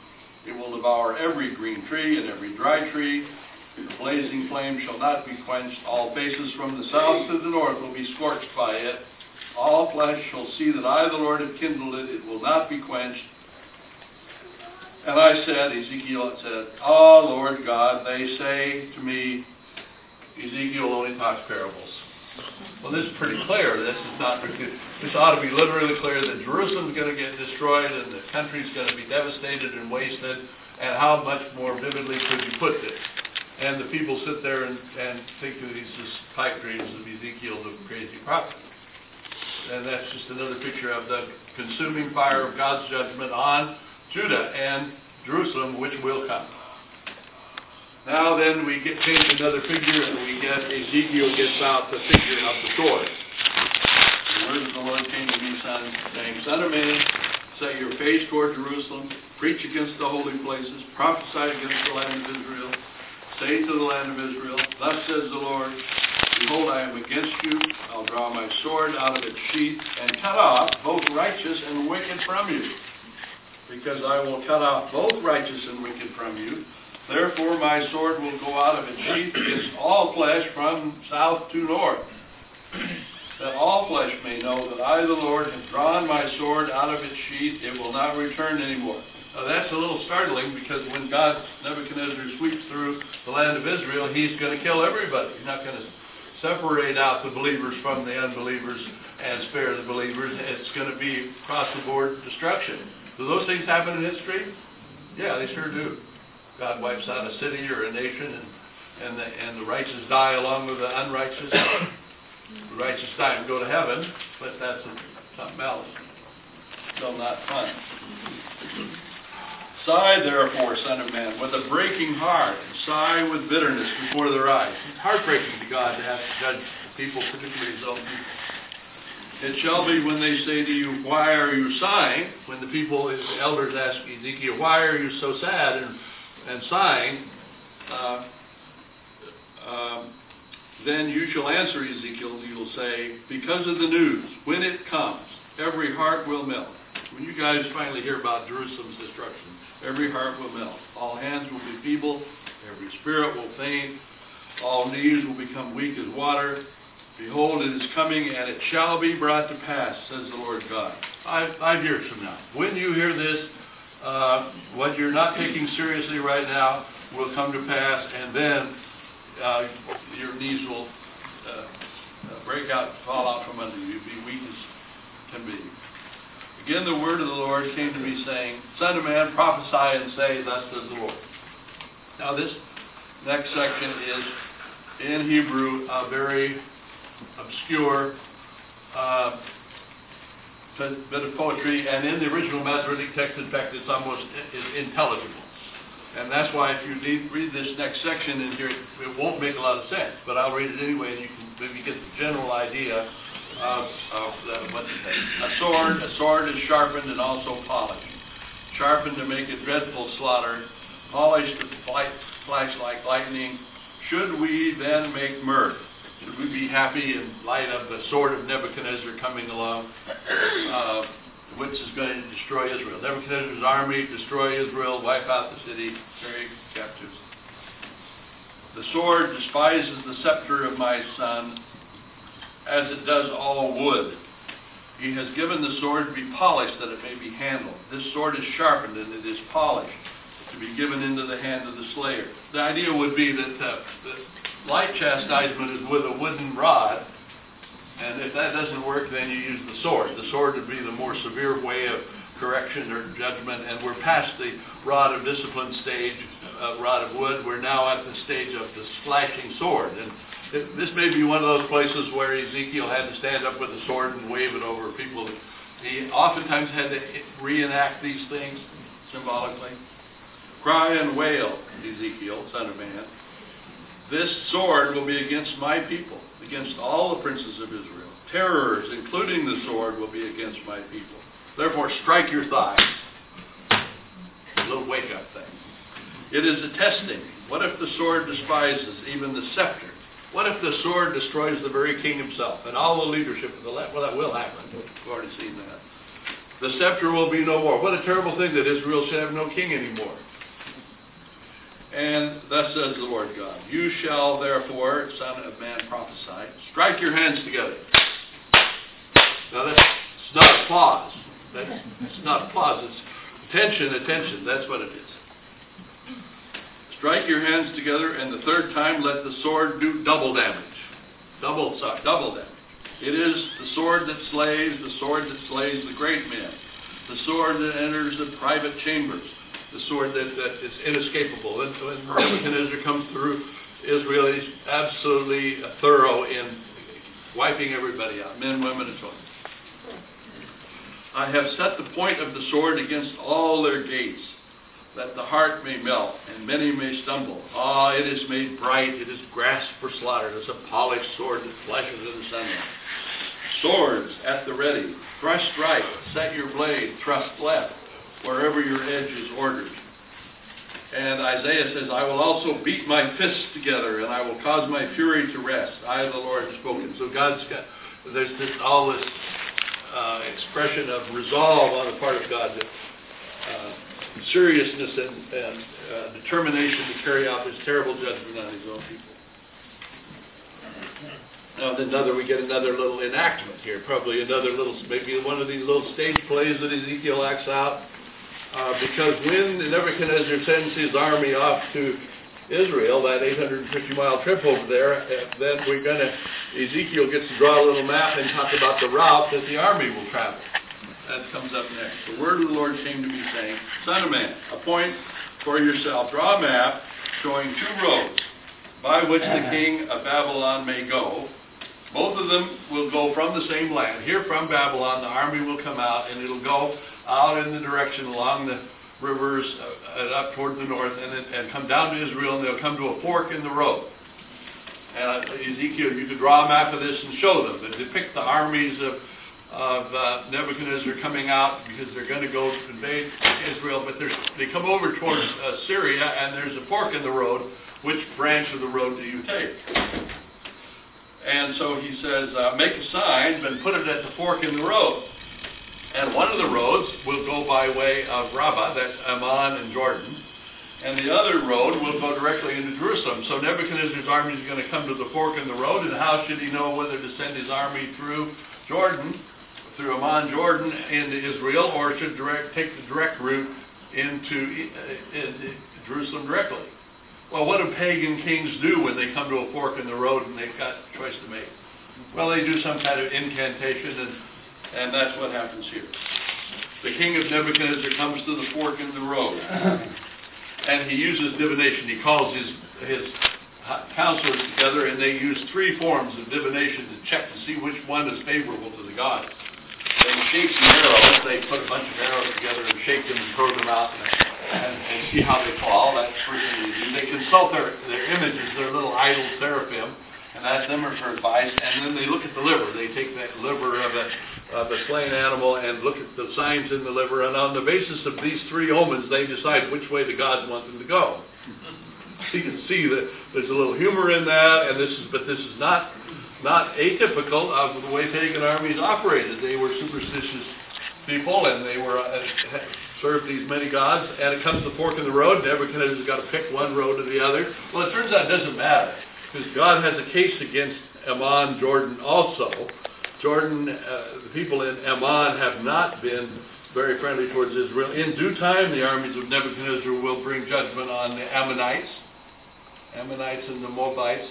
It will devour every green tree and every dry tree. The blazing flame shall not be quenched. All faces from the south to the north will be scorched by it. All flesh shall see that I, the Lord, have kindled it. It will not be quenched. And I said, Ezekiel said, "Ah, Lord God, they say to me," Ezekiel only talks parables. Well, this is pretty clear. This is not. This ought to be literally clear that Jerusalem's going to get destroyed and the country's going to be devastated and wasted. And how much more vividly could you put this? And the people sit there and, and think that these is pipe dreams of Ezekiel, the crazy prophet. And that's just another picture of the consuming fire of God's judgment on Judah and Jerusalem, which will come. Now then, we get change another figure, and we get Ezekiel gets out the figure of the sword. The word of the Lord came to me, son, saying, "Son of man, set your face toward Jerusalem, preach against the holy places, prophesy against the land of Israel. Say to the land of Israel, thus says the Lord, behold, I am against you. I'll draw my sword out of its sheath and cut off both righteous and wicked from you. Because I will cut off both righteous and wicked from you. Therefore my sword will go out of its sheath against all flesh from south to north. That all flesh may know that I, the Lord, have drawn my sword out of its sheath. It will not return anymore." Now that's a little startling, because when God, Nebuchadnezzar, sweeps through the land of Israel, he's going to kill everybody. He's not going to separate out the believers from the unbelievers and spare the believers. It's going to be across-the-board destruction. Do those things happen in history? Yeah, they sure do. God wipes out a city or a nation, and, and, the, and the righteous die along with the unrighteous. The righteous die and go to heaven, but that's something else. Still not fun. Sigh, therefore, son of man, with a breaking heart, and sigh with bitterness before their eyes. It's heartbreaking to God to have to judge the people, particularly his own people. It shall be when they say to you, "Why are you sighing?" When the people, the elders ask Ezekiel, "Why are you so sad and, and sighing?" Uh, um, then you shall answer Ezekiel, you will say, "Because of the news, when it comes, every heart will melt." When you guys finally hear about Jerusalem's destruction, every heart will melt. All hands will be feeble. Every spirit will faint. All knees will become weak as water. Behold, it is coming, and it shall be brought to pass, says the Lord God. Five, five years from now. When you hear this, uh, what you're not taking seriously right now will come to pass, and then uh, your knees will uh, uh, break out, fall out from under you. You'll be weak as can be. Again, the word of the Lord came to me, saying, "Son of man, prophesy and say, thus says the Lord." Now this next section is, in Hebrew, a very obscure uh, bit of poetry, and in the original Masoretic text, in fact, it's almost intelligible. And that's why if you need, read this next section in here, it won't make a lot of sense, but I'll read it anyway, and you can maybe get the general idea of, of the, what it says. A sword, a sword is sharpened and also polished. Sharpened to make a dreadful slaughter, polished to flash like lightning. Should we then make mirth? Should we be happy in light of the sword of Nebuchadnezzar coming along, uh, which is going to destroy Israel? Nebuchadnezzar's army, destroy Israel, wipe out the city, carry captives. The sword despises the scepter of my son, as it does all wood. He has given the sword to be polished, that it may be handled. This sword is sharpened, and it is polished, to be given into the hand of the slayer. The idea would be that uh, the light chastisement is with a wooden rod, and if that doesn't work, then you use the sword. The sword would be the more severe way of correction or judgment, and we're past the rod of discipline stage, uh, rod of wood. We're now at the stage of the slashing sword. And it, this may be one of those places where Ezekiel had to stand up with a sword and wave it over people. He oftentimes had to reenact these things symbolically. Cry and wail, Ezekiel, son of man. This sword will be against my people, against all the princes of Israel. Terrors, including the sword, will be against my people. Therefore, strike your thighs. A little wake-up thing. It is a testing. What if the sword despises even the scepter? What if the sword destroys the very king himself and all the leadership of the land? Well, that will happen. We've already seen that. The scepter will be no more. What a terrible thing that Israel should have no king anymore. And thus says the Lord God, you shall therefore, son of man, prophesy, strike your hands together. Now that's it's not applause. That's it's not applause. It's attention, attention. That's what it is. Strike your hands together, and the third time let the sword do double damage. Double, sorry, double damage. It is the sword that slays, the sword that slays the great men. The sword that enters the private chambers. The sword that, that is inescapable. When, when Nebuchadnezzar comes through Israel, he's absolutely thorough in wiping everybody out, men, women, and children. I have set the point of the sword against all their gates, that the heart may melt, and many may stumble. Ah, it is made bright, it is grasped for slaughter. It is a polished sword that flashes in the sunlight. Swords at the ready, thrust right, set your blade, thrust left, wherever your edge is ordered. And Isaiah says, I will also beat my fists together, and I will cause my fury to rest. I, the Lord, have spoken. So God's got, there's this, all this uh, expression of resolve on the part of God, that, uh, seriousness and, and uh, determination to carry out this terrible judgment on his own people. Now, another, we get another little enactment here, probably another little, maybe one of these little stage plays that Ezekiel acts out. Uh, because when Nebuchadnezzar sends his army off to Israel, that eight hundred fifty mile trip over there, uh, then we're going to, Ezekiel gets to draw a little map and talk about the route that the army will travel. That comes up next. The word of the Lord came to me saying, Son of man, appoint for yourself, draw a map showing two roads by which the king of Babylon may go. Both of them will go from the same land. Here from Babylon, the army will come out, and it'll go out in the direction along the rivers uh, and up toward the north, and, and come down to Israel, and they'll come to a fork in the road. And uh, Ezekiel, you could draw a map of this and show them, and depict the armies of, of uh, Nebuchadnezzar coming out, because they're going to go invade Israel, but they come over towards uh, Syria, and there's a fork in the road. Which branch of the road do you take? And so he says, uh, make a sign, but put it at the fork in the road. And one of the roads will go by way of Rabbah, that's Ammon and Jordan. And the other road will go directly into Jerusalem. So Nebuchadnezzar's army is going to come to the fork in the road, and how should he know whether to send his army through Jordan, through Ammon, Jordan, into Israel, or should direct, take the direct route into uh, in Jerusalem directly? Well, what do pagan kings do when they come to a fork in the road and they've got a choice to make? Well, they do some kind of incantation, and, and that's what happens here. The king of Nebuchadnezzar comes to the fork in the road, and he uses divination. He calls his, his counselors together, and they use three forms of divination to check to see which one is favorable to the gods. They shake the arrows. They put a bunch of arrows together and shake them and throw them out, and And, and see how they fall. That's the first thing they do. They consult their, their images, their little idol seraphim, and ask them for advice, and then they look at the liver. They take that liver of a, of a slain animal and look at the signs in the liver, and on the basis of these three omens, they decide which way the gods want them to go. So you can see that there's a little humor in that, and this is, but this is not, not atypical of the way pagan armies operated. They were superstitious people, and they were uh, served these many gods, and it comes to the fork in the road. Nebuchadnezzar's got to pick one road or the other. Well, it turns out it doesn't matter, because God has a case against Ammon, Jordan also. Jordan, uh, the people in Ammon have not been very friendly towards Israel. In due time, the armies of Nebuchadnezzar will bring judgment on the Ammonites. Ammonites and the Moabites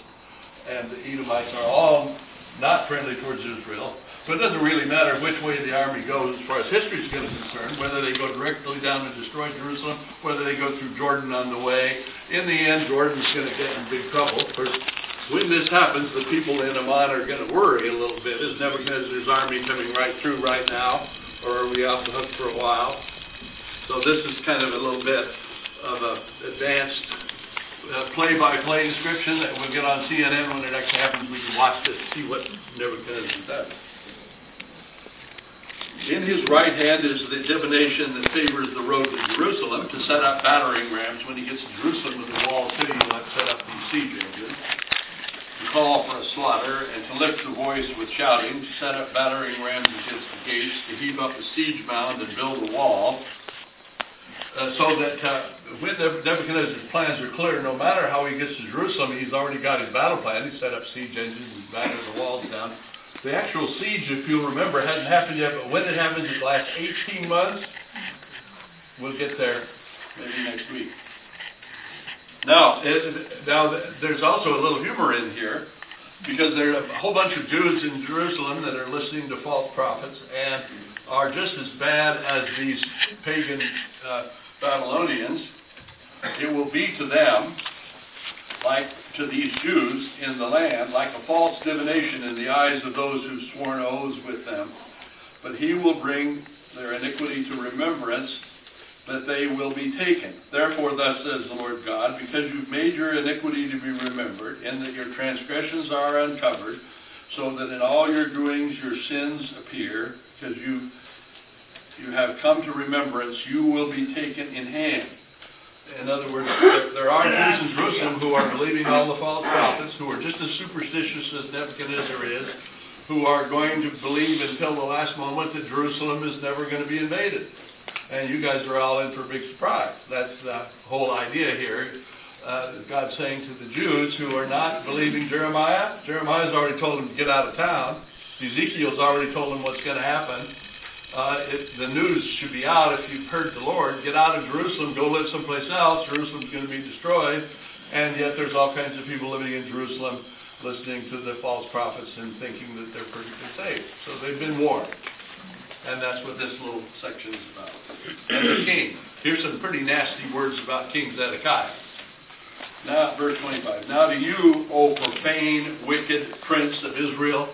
and the Edomites are all not friendly towards Israel. So it doesn't really matter which way the army goes as far as history is concerned, whether they go directly down and destroy Jerusalem, whether they go through Jordan on the way. In the end, Jordan's going to get in big trouble. Of course, when this happens, the people in Ammon are going to worry a little bit. Is Nebuchadnezzar's army coming right through right now, or are we off the hook for a while? So this is kind of a little bit of an advanced uh, play-by-play description that we'll get on C N N when it actually happens. We can watch this, see what Nebuchadnezzar does. In his right hand is the divination that favors the road to Jerusalem, to set up battering rams. When he gets to Jerusalem with the walled city, he'll have to set up these siege engines, to call for a slaughter, and to lift the voice with shouting, to set up battering rams against the gates, to heave up a siege mound and build a wall. uh, so that uh, when Nebuchadnezzar's plans are clear, no matter how he gets to Jerusalem, he's already got his battle plan. He set up siege engines and battered the walls down. The actual siege, if you'll remember, hadn't happened yet, but when it happens, it lasts eighteen months. We'll get there maybe next week. Now, it, now there's also a little humor in here, because there are a whole bunch of Jews in Jerusalem that are listening to false prophets and are just as bad as these pagan uh, Babylonians. It will be to them, like to these Jews in the land, like a false divination in the eyes of those who've sworn oaths with them. But he will bring their iniquity to remembrance, that they will be taken. Therefore, thus says the Lord God, because you've made your iniquity to be remembered, and that your transgressions are uncovered, so that in all your doings your sins appear, because you you have come to remembrance, you will be taken in hand. In other words, there are Jews in Jerusalem who are believing all the false prophets, who are just as superstitious as Nebuchadnezzar is, who are going to believe until the last moment that Jerusalem is never going to be invaded. And you guys are all in for a big surprise. That's the whole idea here. Uh, God's saying to the Jews who are not believing Jeremiah, Jeremiah's already told them to get out of town. Ezekiel's already told them what's going to happen. Uh, it, the news should be out if you've heard the Lord. Get out of Jerusalem, go live someplace else. Jerusalem's going to be destroyed. And yet there's all kinds of people living in Jerusalem listening to the false prophets and thinking that they're perfectly safe. So they've been warned. And that's what this little section is about. And the king. Here's some pretty nasty words about King Zedekiah. Now, verse twenty-five. Now to you, O profane, wicked prince of Israel.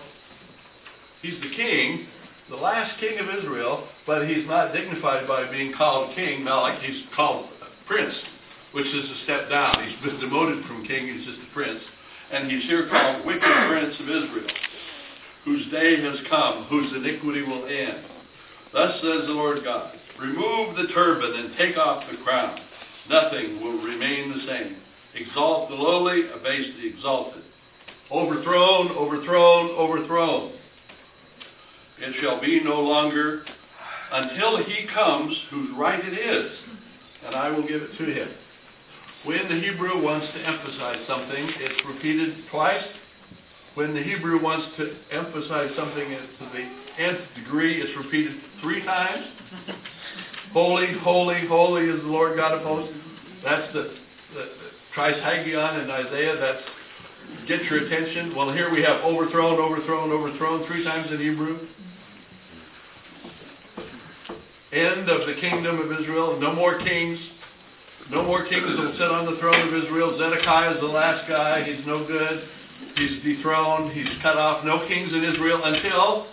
He's the king, the last king of Israel, but he's not dignified by being called king. Now, like he's called prince, which is a step down. He's been demoted from king, he's just a prince. And he's here called wicked prince of Israel, whose day has come, whose iniquity will end. Thus says the Lord God, remove the turban and take off the crown. Nothing will remain the same. Exalt the lowly, abase the exalted. Overthrown, overthrown, overthrown. It shall be no longer until he comes whose right it is, and I will give it to him. When the Hebrew wants to emphasize something, it's repeated twice. When the Hebrew wants to emphasize something to the nth degree, it's repeated three times. Holy, holy, holy is the Lord God of hosts. That's the, the, the trisagion in Isaiah. That's get your attention. Well, here we have overthrown, overthrown, overthrown three times in Hebrew. End of the kingdom of Israel. No more kings. No more kings will sit on the throne of Israel. Zedekiah is the last guy. He's no good. He's dethroned. He's cut off. No kings in Israel until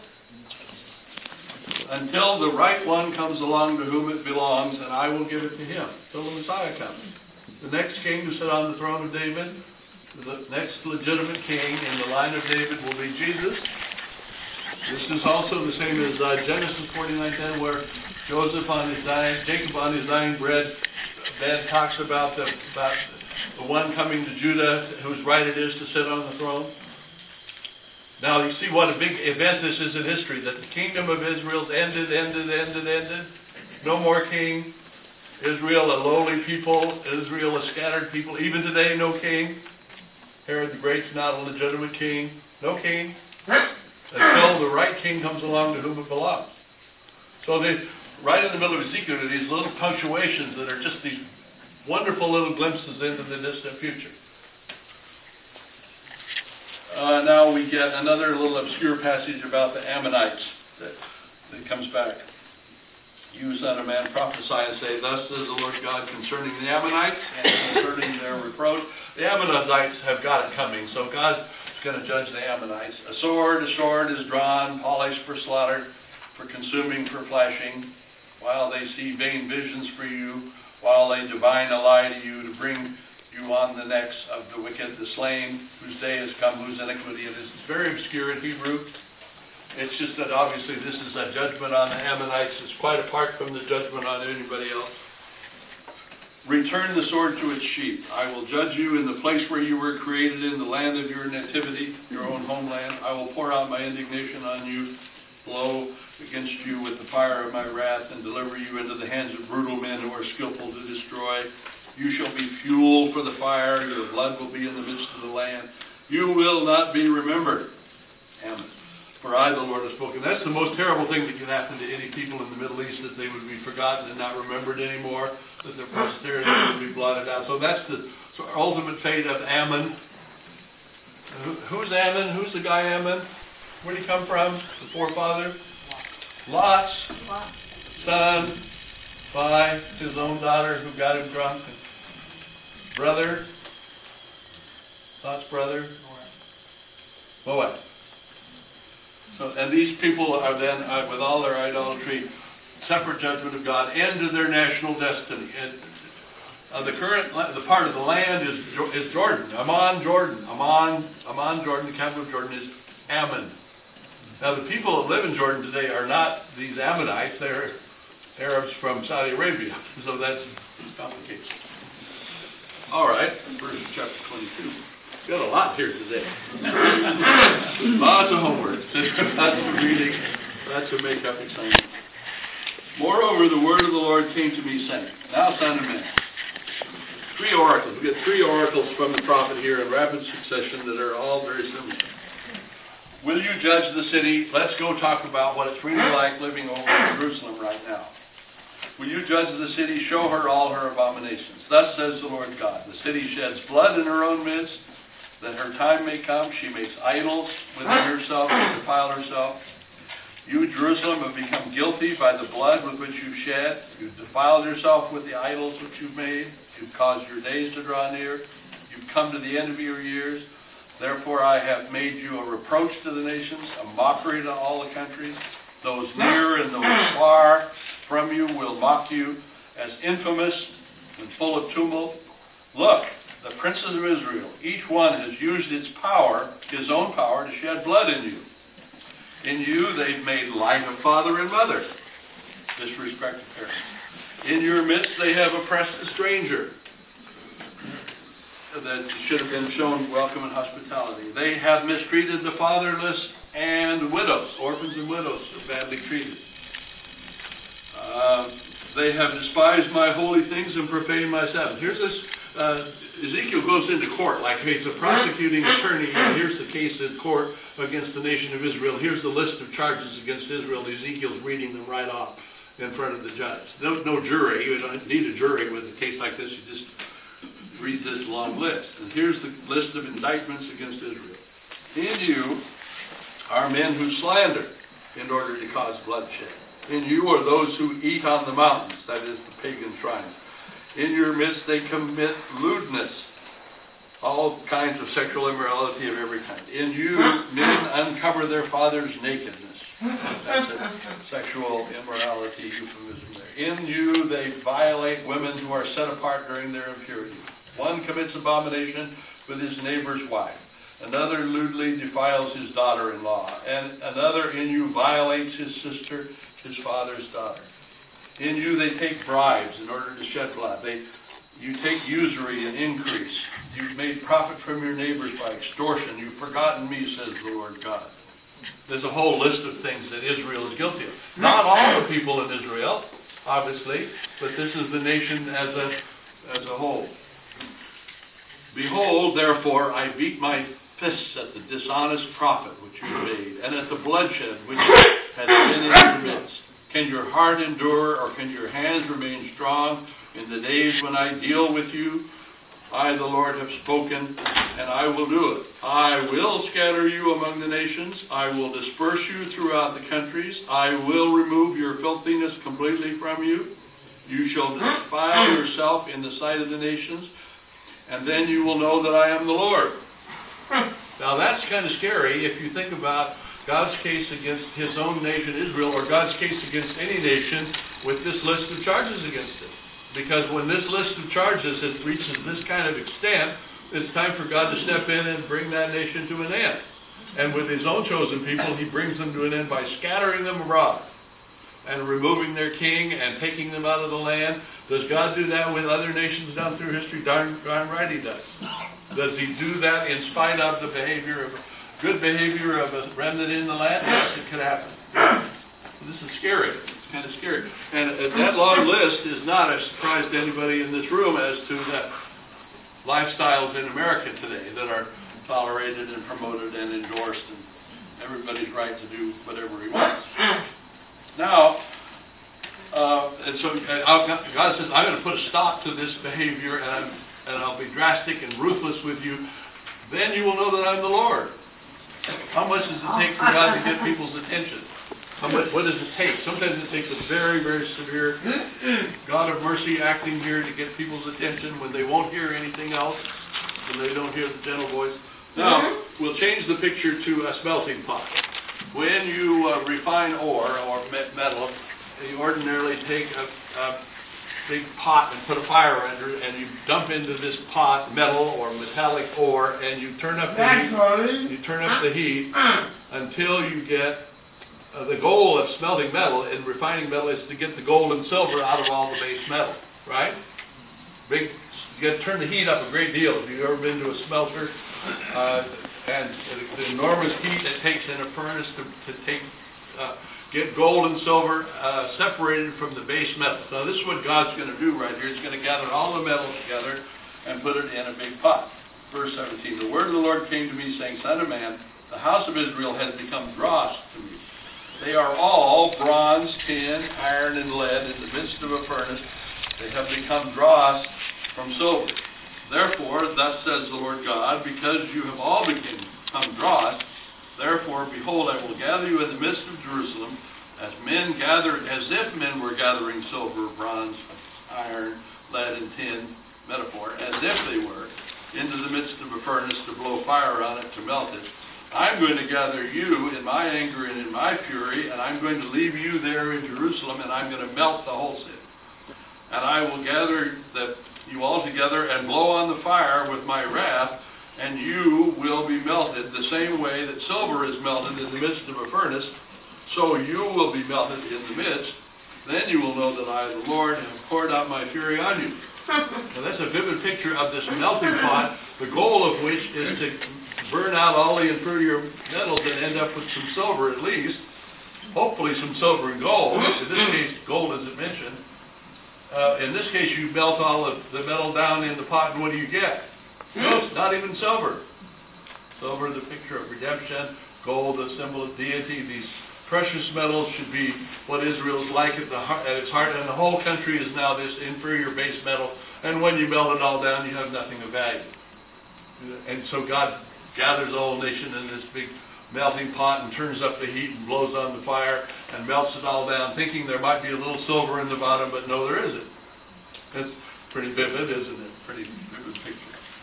until the right one comes along to whom it belongs, and I will give it to him. Till the Messiah comes. The next king to sit on the throne of David, the next legitimate king in the line of David will be Jesus. This is also the same as uh, Genesis forty-nine ten, where Joseph on his dying, Jacob on his dying bed, bed talks about the about the one coming to Judah, whose right it is to sit on the throne. Now you see what a big event this is in history, that the kingdom of Israel's ended, ended, ended, ended. No more king. Israel, a lowly people. Israel, a scattered people. Even today, no king. Herod the Great's not a legitimate king. No king. Until the right king comes along to whom it belongs. So they, right in the middle of Ezekiel are these little punctuations that are just these wonderful little glimpses into the distant future. Uh, now we get another little obscure passage about the Ammonites that, that comes back. You, son of man, prophesy and say, thus says the Lord God concerning the Ammonites and concerning their reproach. The Ammonites have got it coming, so God's going to judge the Ammonites. A sword, a sword is drawn, polished for slaughter, for consuming, for flashing, while they see vain visions for you, while they divine a lie to you, to bring you on the necks of the wicked, the slain, whose day has come, whose iniquity it is. It's very obscure in Hebrew. It's just that obviously this is a judgment on the Ammonites. It's quite apart from the judgment on anybody else. Return the sword to its sheath. I will judge you in the place where you were created, in the land of your nativity, your own homeland. I will pour out my indignation on you. Blow against you with the fire of my wrath, and deliver you into the hands of brutal men who are skillful to destroy. You shall be fuel for the fire, your blood will be in the midst of the land. You will not be remembered. Amen. For I, the Lord, have spoken. That's the most terrible thing that can happen to any people in the Middle East, that they would be forgotten and not remembered anymore, that their posterity would be blotted out. So that's the so ultimate fate of Ammon. Who, who's Ammon? Who's the guy Ammon? Where did he come from? The forefather? Lot's son by his own daughter, who got him drunk. Brother, Lot's brother, Moab. So, and these people are then, uh, with all their idolatry, separate judgment of God, end to their national destiny. And uh, the current, the part of the land is is Jordan, Amman, Jordan, Amman, Amman, Jordan. The capital of Jordan is Ammon. Now, the people that live in Jordan today are not these Ammonites; they're Arabs from Saudi Arabia. So that's complicated. All right, verse chapter twenty-two. Got a lot here today. Lots of homework, lots of reading, lots of make-up assignments. Moreover, the word of the Lord came to me, saying, Now, son of man, three oracles. We get three oracles from the prophet here in rapid succession that are all very similar. Will you judge the city? Let's go talk about what it's really like living over in Jerusalem right now. Will you judge the city? Show her all her abominations. Thus says the Lord God, the city sheds blood in her own midst, that her time may come. She makes idols within herself to defile herself. You, Jerusalem, have become guilty by the blood with which you've shed. You've defiled yourself with the idols which you've made. You've caused your days to draw near. You've come to the end of your years. Therefore I have made you a reproach to the nations, a mockery to all the countries. Those near and those far from you will mock you as infamous and full of tumult. Look, the princes of Israel, each one has used its power, his own power, to shed blood in you. In you they've made light of father and mother, disrespect of parents. In your midst they have oppressed a stranger that should have been shown welcome and hospitality. They have mistreated the fatherless and widows. Orphans and widows are badly treated. Uh, they have despised my holy things and profaned my Sabbath. Here's this, uh, Ezekiel goes into court like he's a prosecuting attorney, and here's the case in court against the nation of Israel. Here's the list of charges against Israel. Ezekiel's reading them right off in front of the judge. No, no jury. You don't need a jury with a case like this. You just read this long list. And here's the list of indictments against Israel. In you are men who slander in order to cause bloodshed. In you are those who eat on the mountains, that is, the pagan shrines. In your midst they commit lewdness, all kinds of sexual immorality of every kind. In you men uncover their father's nakedness. That's a sexual immorality euphemism there. In you they violate women who are set apart during their impurity. One commits abomination with his neighbor's wife. Another lewdly defiles his daughter-in-law. And another in you violates his sister, his father's daughter. In you they take bribes in order to shed blood. They, you take usury and increase. You've made profit from your neighbors by extortion. You've forgotten me, says the Lord God. There's a whole list of things that Israel is guilty of. Not all the people in Israel, obviously, but this is the nation as a, as a whole. Behold, therefore, I beat my fists at the dishonest profit which you made, and at the bloodshed which has been in your midst. Can your heart endure, or can your hands remain strong in the days when I deal with you? I, the Lord, have spoken, and I will do it. I will scatter you among the nations. I will disperse you throughout the countries. I will remove your filthiness completely from you. You shall defile yourself in the sight of the nations, and then you will know that I am the Lord. Now that's kind of scary if you think about God's case against his own nation, Israel, or God's case against any nation with this list of charges against it. Because when this list of charges it reaches this kind of extent, it's time for God to step in and bring that nation to an end. And with his own chosen people, he brings them to an end by scattering them abroad and removing their king and taking them out of the land. Does God do that with other nations down through history? Darn, darn right he does. Does he do that in spite of the behavior of good behavior of a remnant in the land? Yes, it could happen. This is scary. It's kind of scary. And uh, that long list is not a surprise to anybody in this room as to the lifestyles in America today that are tolerated and promoted and endorsed, and everybody's right to do whatever he wants. Now, uh, and so uh, God says, I'm going to put a stop to this behavior, and, I'm, and I'll be drastic and ruthless with you. Then you will know that I'm the Lord. How much does it take for God to get people's attention? How much, what does it take? Sometimes it takes a very, very severe God of mercy acting here to get people's attention when they won't hear anything else, when they don't hear the gentle voice. Now, we'll change the picture to a smelting pot. When you uh, refine ore or metal, you ordinarily take a, a big pot and put a fire under it, and you dump into this pot metal or metallic ore, and you turn up the heat. You turn up the heat until you get uh, the goal of smelting metal and refining metal is to get the gold and silver out of all the base metal, right? Big, you got to turn the heat up a great deal. If you've ever been to a smelter, uh, and the, the enormous heat it takes in a furnace to, to take. Uh, get gold and silver uh, separated from the base metals. Now this is what God's going to do right here. He's going to gather all the metals together and put it in a big pot. Verse seventeen, the word of the Lord came to me, saying, Son of man, the house of Israel has become dross to me. They are all bronze, tin, iron, and lead in the midst of a furnace. They have become dross from silver. Therefore, thus says the Lord God, because you have all become dross, therefore, behold, I will gather you in the midst of Jerusalem, as men gather, as if men were gathering silver, bronze, iron, lead, and tin, metaphor, as if they were, into the midst of a furnace to blow fire on it to melt it. I'm going to gather you in my anger and in my fury, and I'm going to leave you there in Jerusalem, and I'm going to melt the whole city. And I will gather the, you all together and blow on the fire with my wrath, and you will be melted the same way that silver is melted in the midst of a furnace, so you will be melted in the midst. Then you will know that I, the Lord, have poured out my fury on you. Now that's a vivid picture of this melting pot, the goal of which is to burn out all the inferior metals and end up with some silver at least, hopefully some silver and gold, in this case gold as it mentioned. Uh, in this case you melt all of the metal down in the pot, and what do you get? No, not even silver. Silver, the picture of redemption. Gold, the symbol of deity. These precious metals should be what Israel is like at, the heart, at its heart. And the whole country is now this inferior base metal. And when you melt it all down, you have nothing of value. And so God gathers the whole nation in this big melting pot and turns up the heat and blows on the fire and melts it all down, thinking there might be a little silver in the bottom, but no, there isn't. It's pretty vivid, isn't it? Pretty vivid picture.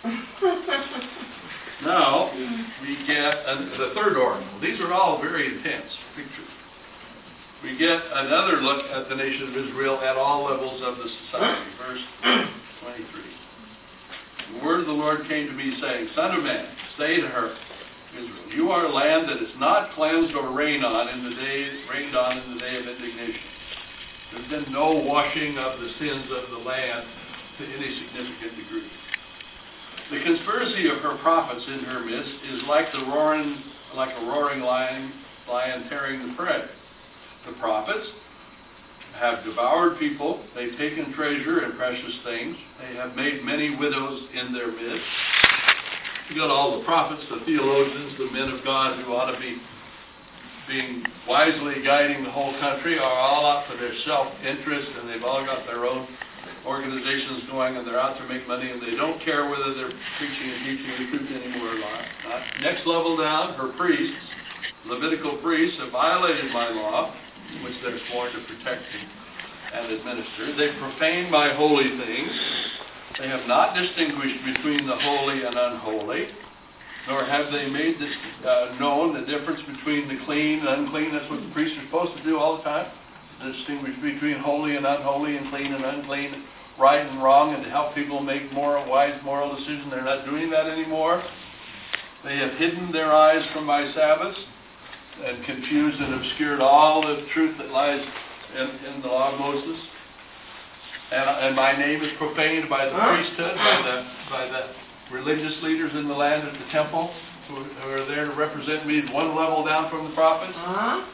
Now, we get uh, the third oracle. These are all very intense pictures. We get another look at the nation of Israel at all levels of the society. Verse twenty-three. The word of the Lord came to me, saying, Son of man, say to her, Israel, you are a land that is not cleansed or rained on in the day rained on in the day of indignation. There's been no washing of the sins of the land to any significant degree. The conspiracy of her prophets in her midst is like the roaring, like a roaring lion, lion tearing the prey. The prophets have devoured people. They've taken treasure and precious things. They have made many widows in their midst. You got all the prophets, the theologians, the men of God who ought to be being wisely guiding the whole country are all out for their self-interest, and they've all got their own organizations going, and they're out to make money, and they don't care whether they're preaching and teaching the truth anymore or not. not. Next level down, her priests, Levitical priests, have violated my law, which they're sworn to protect and administer. They profane my holy things. They have not distinguished between the holy and unholy, nor have they made this uh, known the difference between the clean and unclean. That's what the priests are supposed to do all the time. Distinguish between holy and unholy, and clean and unclean, right and wrong, and to help people make more wise moral decisions. They're not doing that anymore. They have hidden their eyes from my Sabbaths and confused and obscured all the truth that lies in, in the law of Moses. And, and my name is profaned by the priesthood, by the, by the religious leaders in the land at the temple, who, who are there to represent me one level down from the prophets.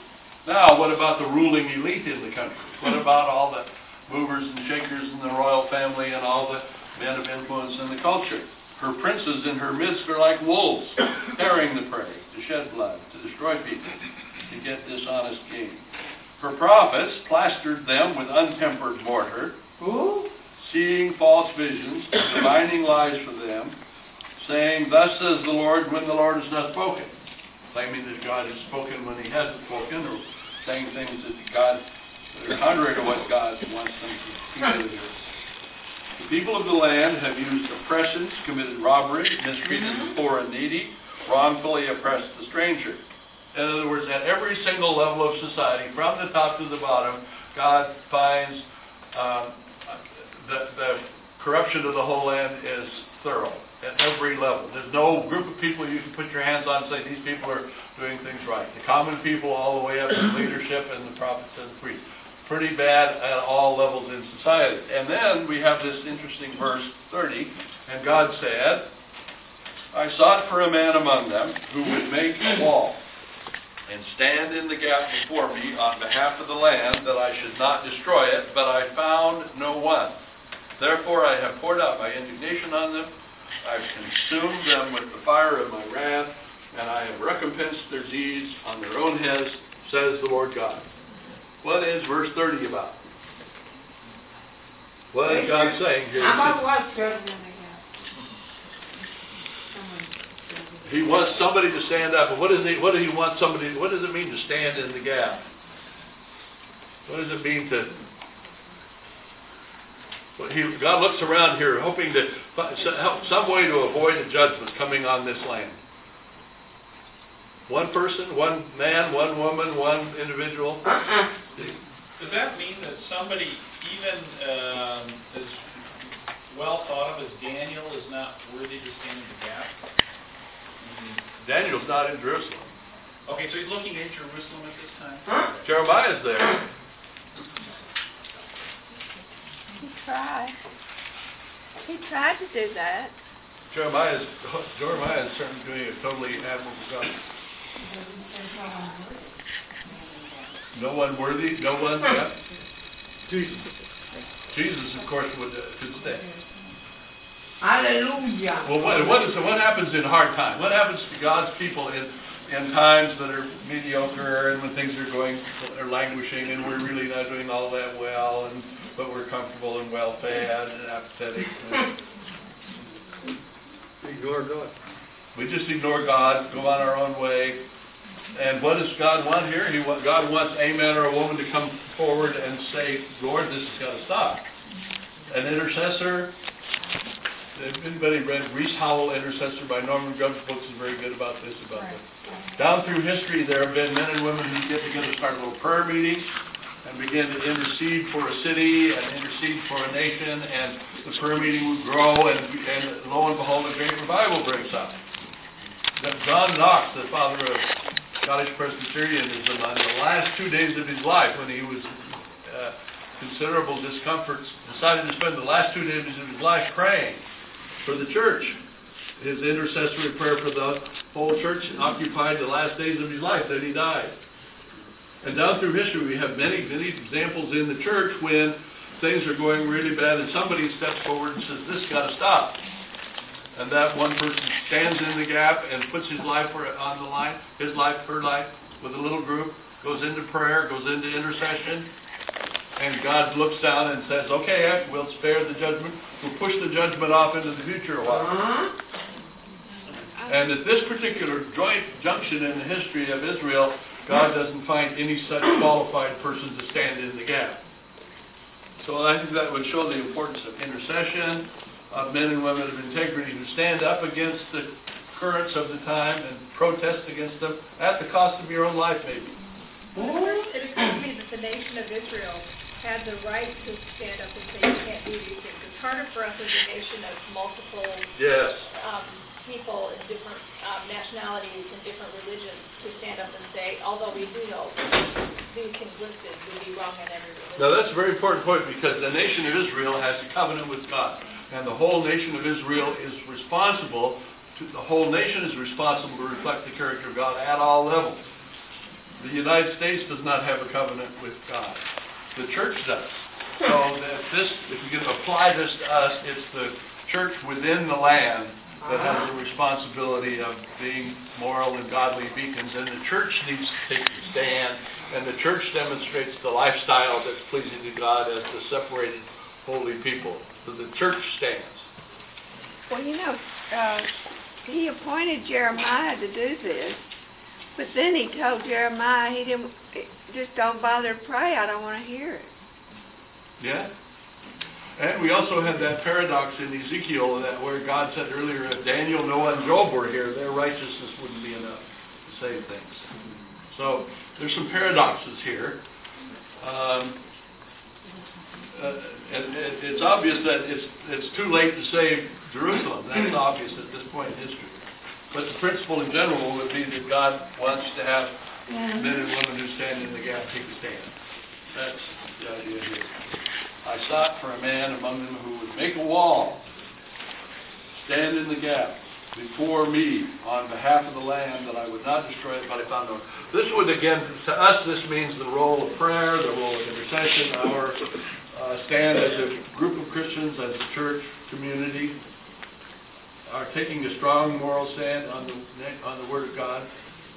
Now, what about the ruling elite in the country? What about all the movers and shakers in the royal family and all the men of influence in the culture? Her princes in her midst are like wolves, tearing the prey, to shed blood, to destroy people, to get dishonest gain. Her prophets plastered them with untempered mortar, Who? seeing false visions, divining lies for them, saying, "Thus says the Lord," when the Lord has not spoken, claiming that God has spoken when he hasn't spoken, or saying things that God that are contrary to what God wants them to do. The people of the land have used oppressions, committed robbery, mistreated the poor and needy, wrongfully oppressed the stranger. In other words, at every single level of society, from the top to the bottom, God finds um, the, the corruption of the whole land is thorough at every level. There's no group of people you can put your hands on and say these people are doing things right. The common people all the way up to leadership and the prophets and the priests. Pretty bad at all levels in society. And then we have this interesting verse thirty, and God said, "I sought for a man among them who would make a wall and stand in the gap before me on behalf of the land, that I should not destroy it, but I found no one. Therefore I have poured out my indignation on them. I've consumed them with the fire of my wrath, and I have recompensed their deeds on their own heads, says the Lord God." What is verse thirty about? What is God saying here? About what, sir? He wants somebody to stand up. And what does he? What does he want somebody? What does it mean to stand in the gap? What does it mean to? Well, he, God looks around here, hoping to help some way to avoid a judgment coming on this land. One person, one man, one woman, one individual. Uh-uh. Does that mean that somebody even um, as well thought of as Daniel is not worthy to stand in the gap? Daniel's not in Jerusalem. Okay, so he's looking at Jerusalem at this time? Huh? Jeremiah's there. He tried. He tried to do that. Jeremiah's Jeremiah is certainly doing a totally admirable job. No one worthy, no one. Yeah. Jesus. Jesus, of course, would uh, could stay. Hallelujah. Well, what what is what happens in hard times? What happens to God's people in in times that are mediocre and when things are going are languishing and we're really not doing all that well, and but we're comfortable and well fed and apathetic. Ignore God. We just ignore God, go on our own way. And what does God want here? He want, God wants a man or a woman to come forward and say, "Lord, this has got to stop." An intercessor. Anybody read Reese Howell, Intercessor by Norman Grubbs' books is very good about this, about right. that. Down through history, there have been men and women who get together, start a little prayer meeting, and begin to intercede for a city and intercede for a nation, and the prayer meeting would grow, and, and lo and behold, a great revival breaks out. John Knox, the father of Scottish Presbyterianism, on the last two days of his life, when he was uh, considerable discomforts, decided to spend the last two days of his life praying for the church. His intercessory prayer for the whole church occupied the last days of his life, then he died. And down through history, we have many, many examples in the church when things are going really bad and somebody steps forward and says, "This has got to stop." And that one person stands in the gap and puts his life on the line, his life, her life, with a little group, goes into prayer, goes into intercession, and God looks down and says, "Okay, we'll spare the judgment. We'll push the judgment off into the future a while." Uh-huh. And at this particular joint junction in the history of Israel, God doesn't find any such qualified person to stand in the gap. So I think that would show the importance of intercession, of men and women of integrity who stand up against the currents of the time and protest against them at the cost of your own life, maybe. It occurs to me that the nation of Israel had the right to stand up and say, "You can't do these things." It's harder for us as a nation of multiple Yes. um, people in different um, nationalities and different religions to stand up and say, although we do know these things listed would be wrong in every religion. Now that's a very important point, because the nation of Israel has a covenant with God. And the whole nation of Israel is responsible, to, the whole nation is responsible to reflect the character of God at all levels. The United States does not have a covenant with God. The church does. So that this, if we can apply this to us, it's the church within the land that has the responsibility of being moral and godly beacons, and the church needs to take the stand, and the church demonstrates the lifestyle that's pleasing to God as the separated holy people. So the church stands. Well, you know, uh, he appointed Jeremiah to do this, but then he told Jeremiah he didn't, just don't bother to pray, I don't want to hear it. Yeah. And we also had that paradox in Ezekiel that where God said earlier, if Daniel, Noah, and Job were here, their righteousness wouldn't be enough to save things. So there's some paradoxes here. Um, uh, and, and it's obvious that it's it's too late to save Jerusalem. That's obvious at this point in history. But the principle in general would be that God wants to have men and women who stand in the gap take a stand. That's the idea here. I sought for a man among them who would make a wall, stand in the gap before me on behalf of the land, that I would not destroy it, but I found no. This would, again, to us, this means the role of prayer, the role of intercession, our uh, stand as a group of Christians, as a church community, are taking a strong moral stand on the on the Word of God.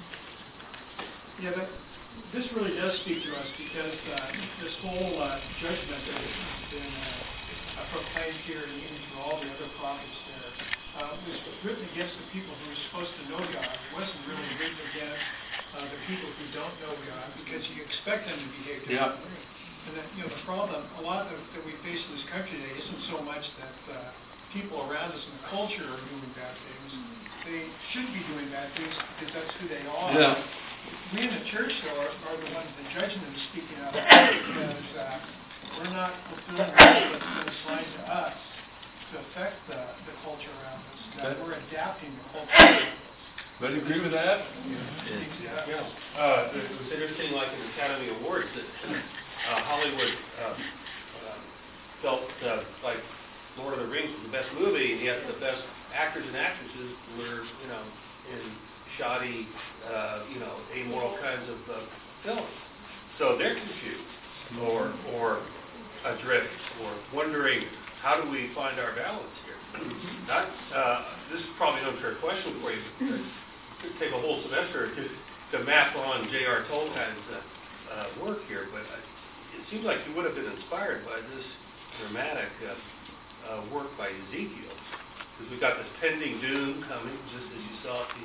Yeah, but this really does speak to us because uh, this whole uh, judgment that has been uh, proclaimed here and even through all the other prophets there uh, was written against the people who were supposed to know God. It wasn't really written against uh, the people who don't know God, because you expect them to behave differently. Yeah. And that, you know, the problem, a lot of that we face in this country today isn't so much that uh, people around us in the culture are doing bad things. They should be doing bad things because that's who they are. Yeah. We in the church, though, are, are the ones the judgment is speaking of, because uh, we're not fulfilling the role that's been assigned to us to affect the, the culture around us. That we're adapting the culture. Would you agree with that? Yeah. yeah. Uh, it was interesting, like in the Academy Awards, that uh, Hollywood uh, uh, felt uh, like Lord of the Rings was the best movie, and yet the best actors and actresses were, you know, in shoddy, uh, you know, amoral kinds of uh, films. So they're confused, or or adrift, or wondering how do we find our balance here. Not, uh, this is probably an unfair question for you. It could take a whole semester to to map on J R Tolkien's uh, uh, work here, but I, it seems like you would have been inspired by this dramatic uh, uh, work by Ezekiel. Because we've got this pending doom coming, just as you saw at the,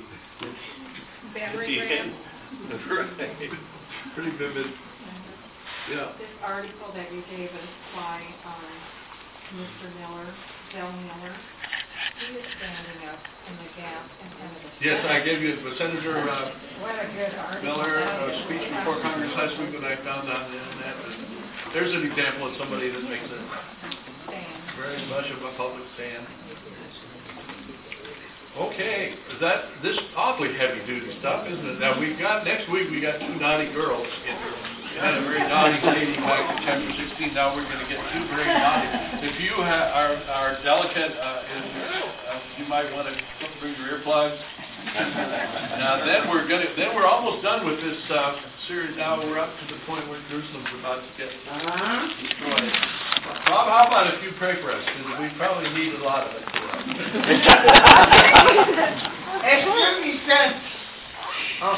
at the end. Right. Pretty vivid. Yeah. This article that you gave us by um, Mister Miller, Bill Miller, he is standing up in the gap in front of the Yes, Senate. I gave you the Senator uh, What a good article. Miller That uh, is. speech before Congress last week that I found on the internet. There's an example of somebody that makes a very much of a public stand. Okay, is that this awfully heavy duty stuff, isn't it? Now we got next week we got two naughty girls. We had a very naughty lady back in chapter sixteen. Now we're going to get two very naughty. If you ha- are are delicate, uh, in, uh, you might want to bring your earplugs. Now then we're gonna then we're almost done with this uh, series. Now we're up to the point where Jerusalem's about to get destroyed. Rob, how about if you pray for us? Because we probably need a lot of it. Excuse me, sir. Oh.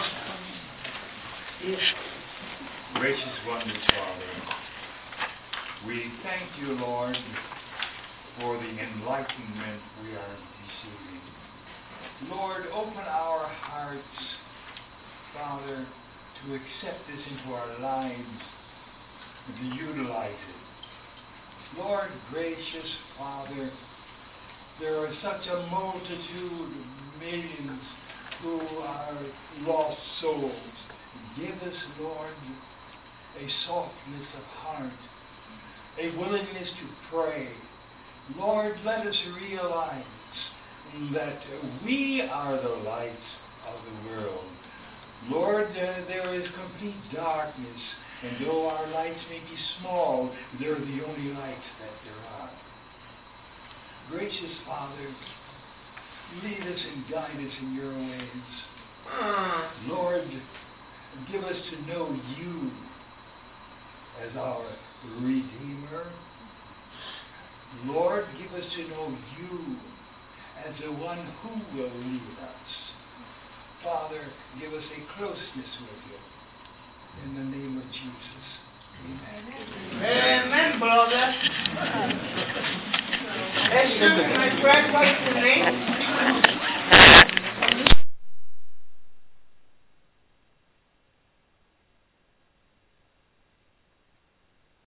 Gracious, wondrous Father, we thank you, Lord, for the enlightenment we are receiving. Lord, open our hearts, Father, to accept this into our lives and to utilize it. Lord, gracious Father, there are such a multitude, millions, who are lost souls. Give us, Lord, a softness of heart, a willingness to pray. Lord, let us realize that we are the lights of the world. Lord, uh, there is complete darkness, and though our lights may be small, they're the only lights that there are. Gracious Father, lead us and guide us in your ways. Lord, give us to know you as our Redeemer. Lord, give us to know you as the one who will lead us. Father, give us a closeness with you. In the name of Jesus. Amen. Amen, brother. Excuse me, my friend, what's your name?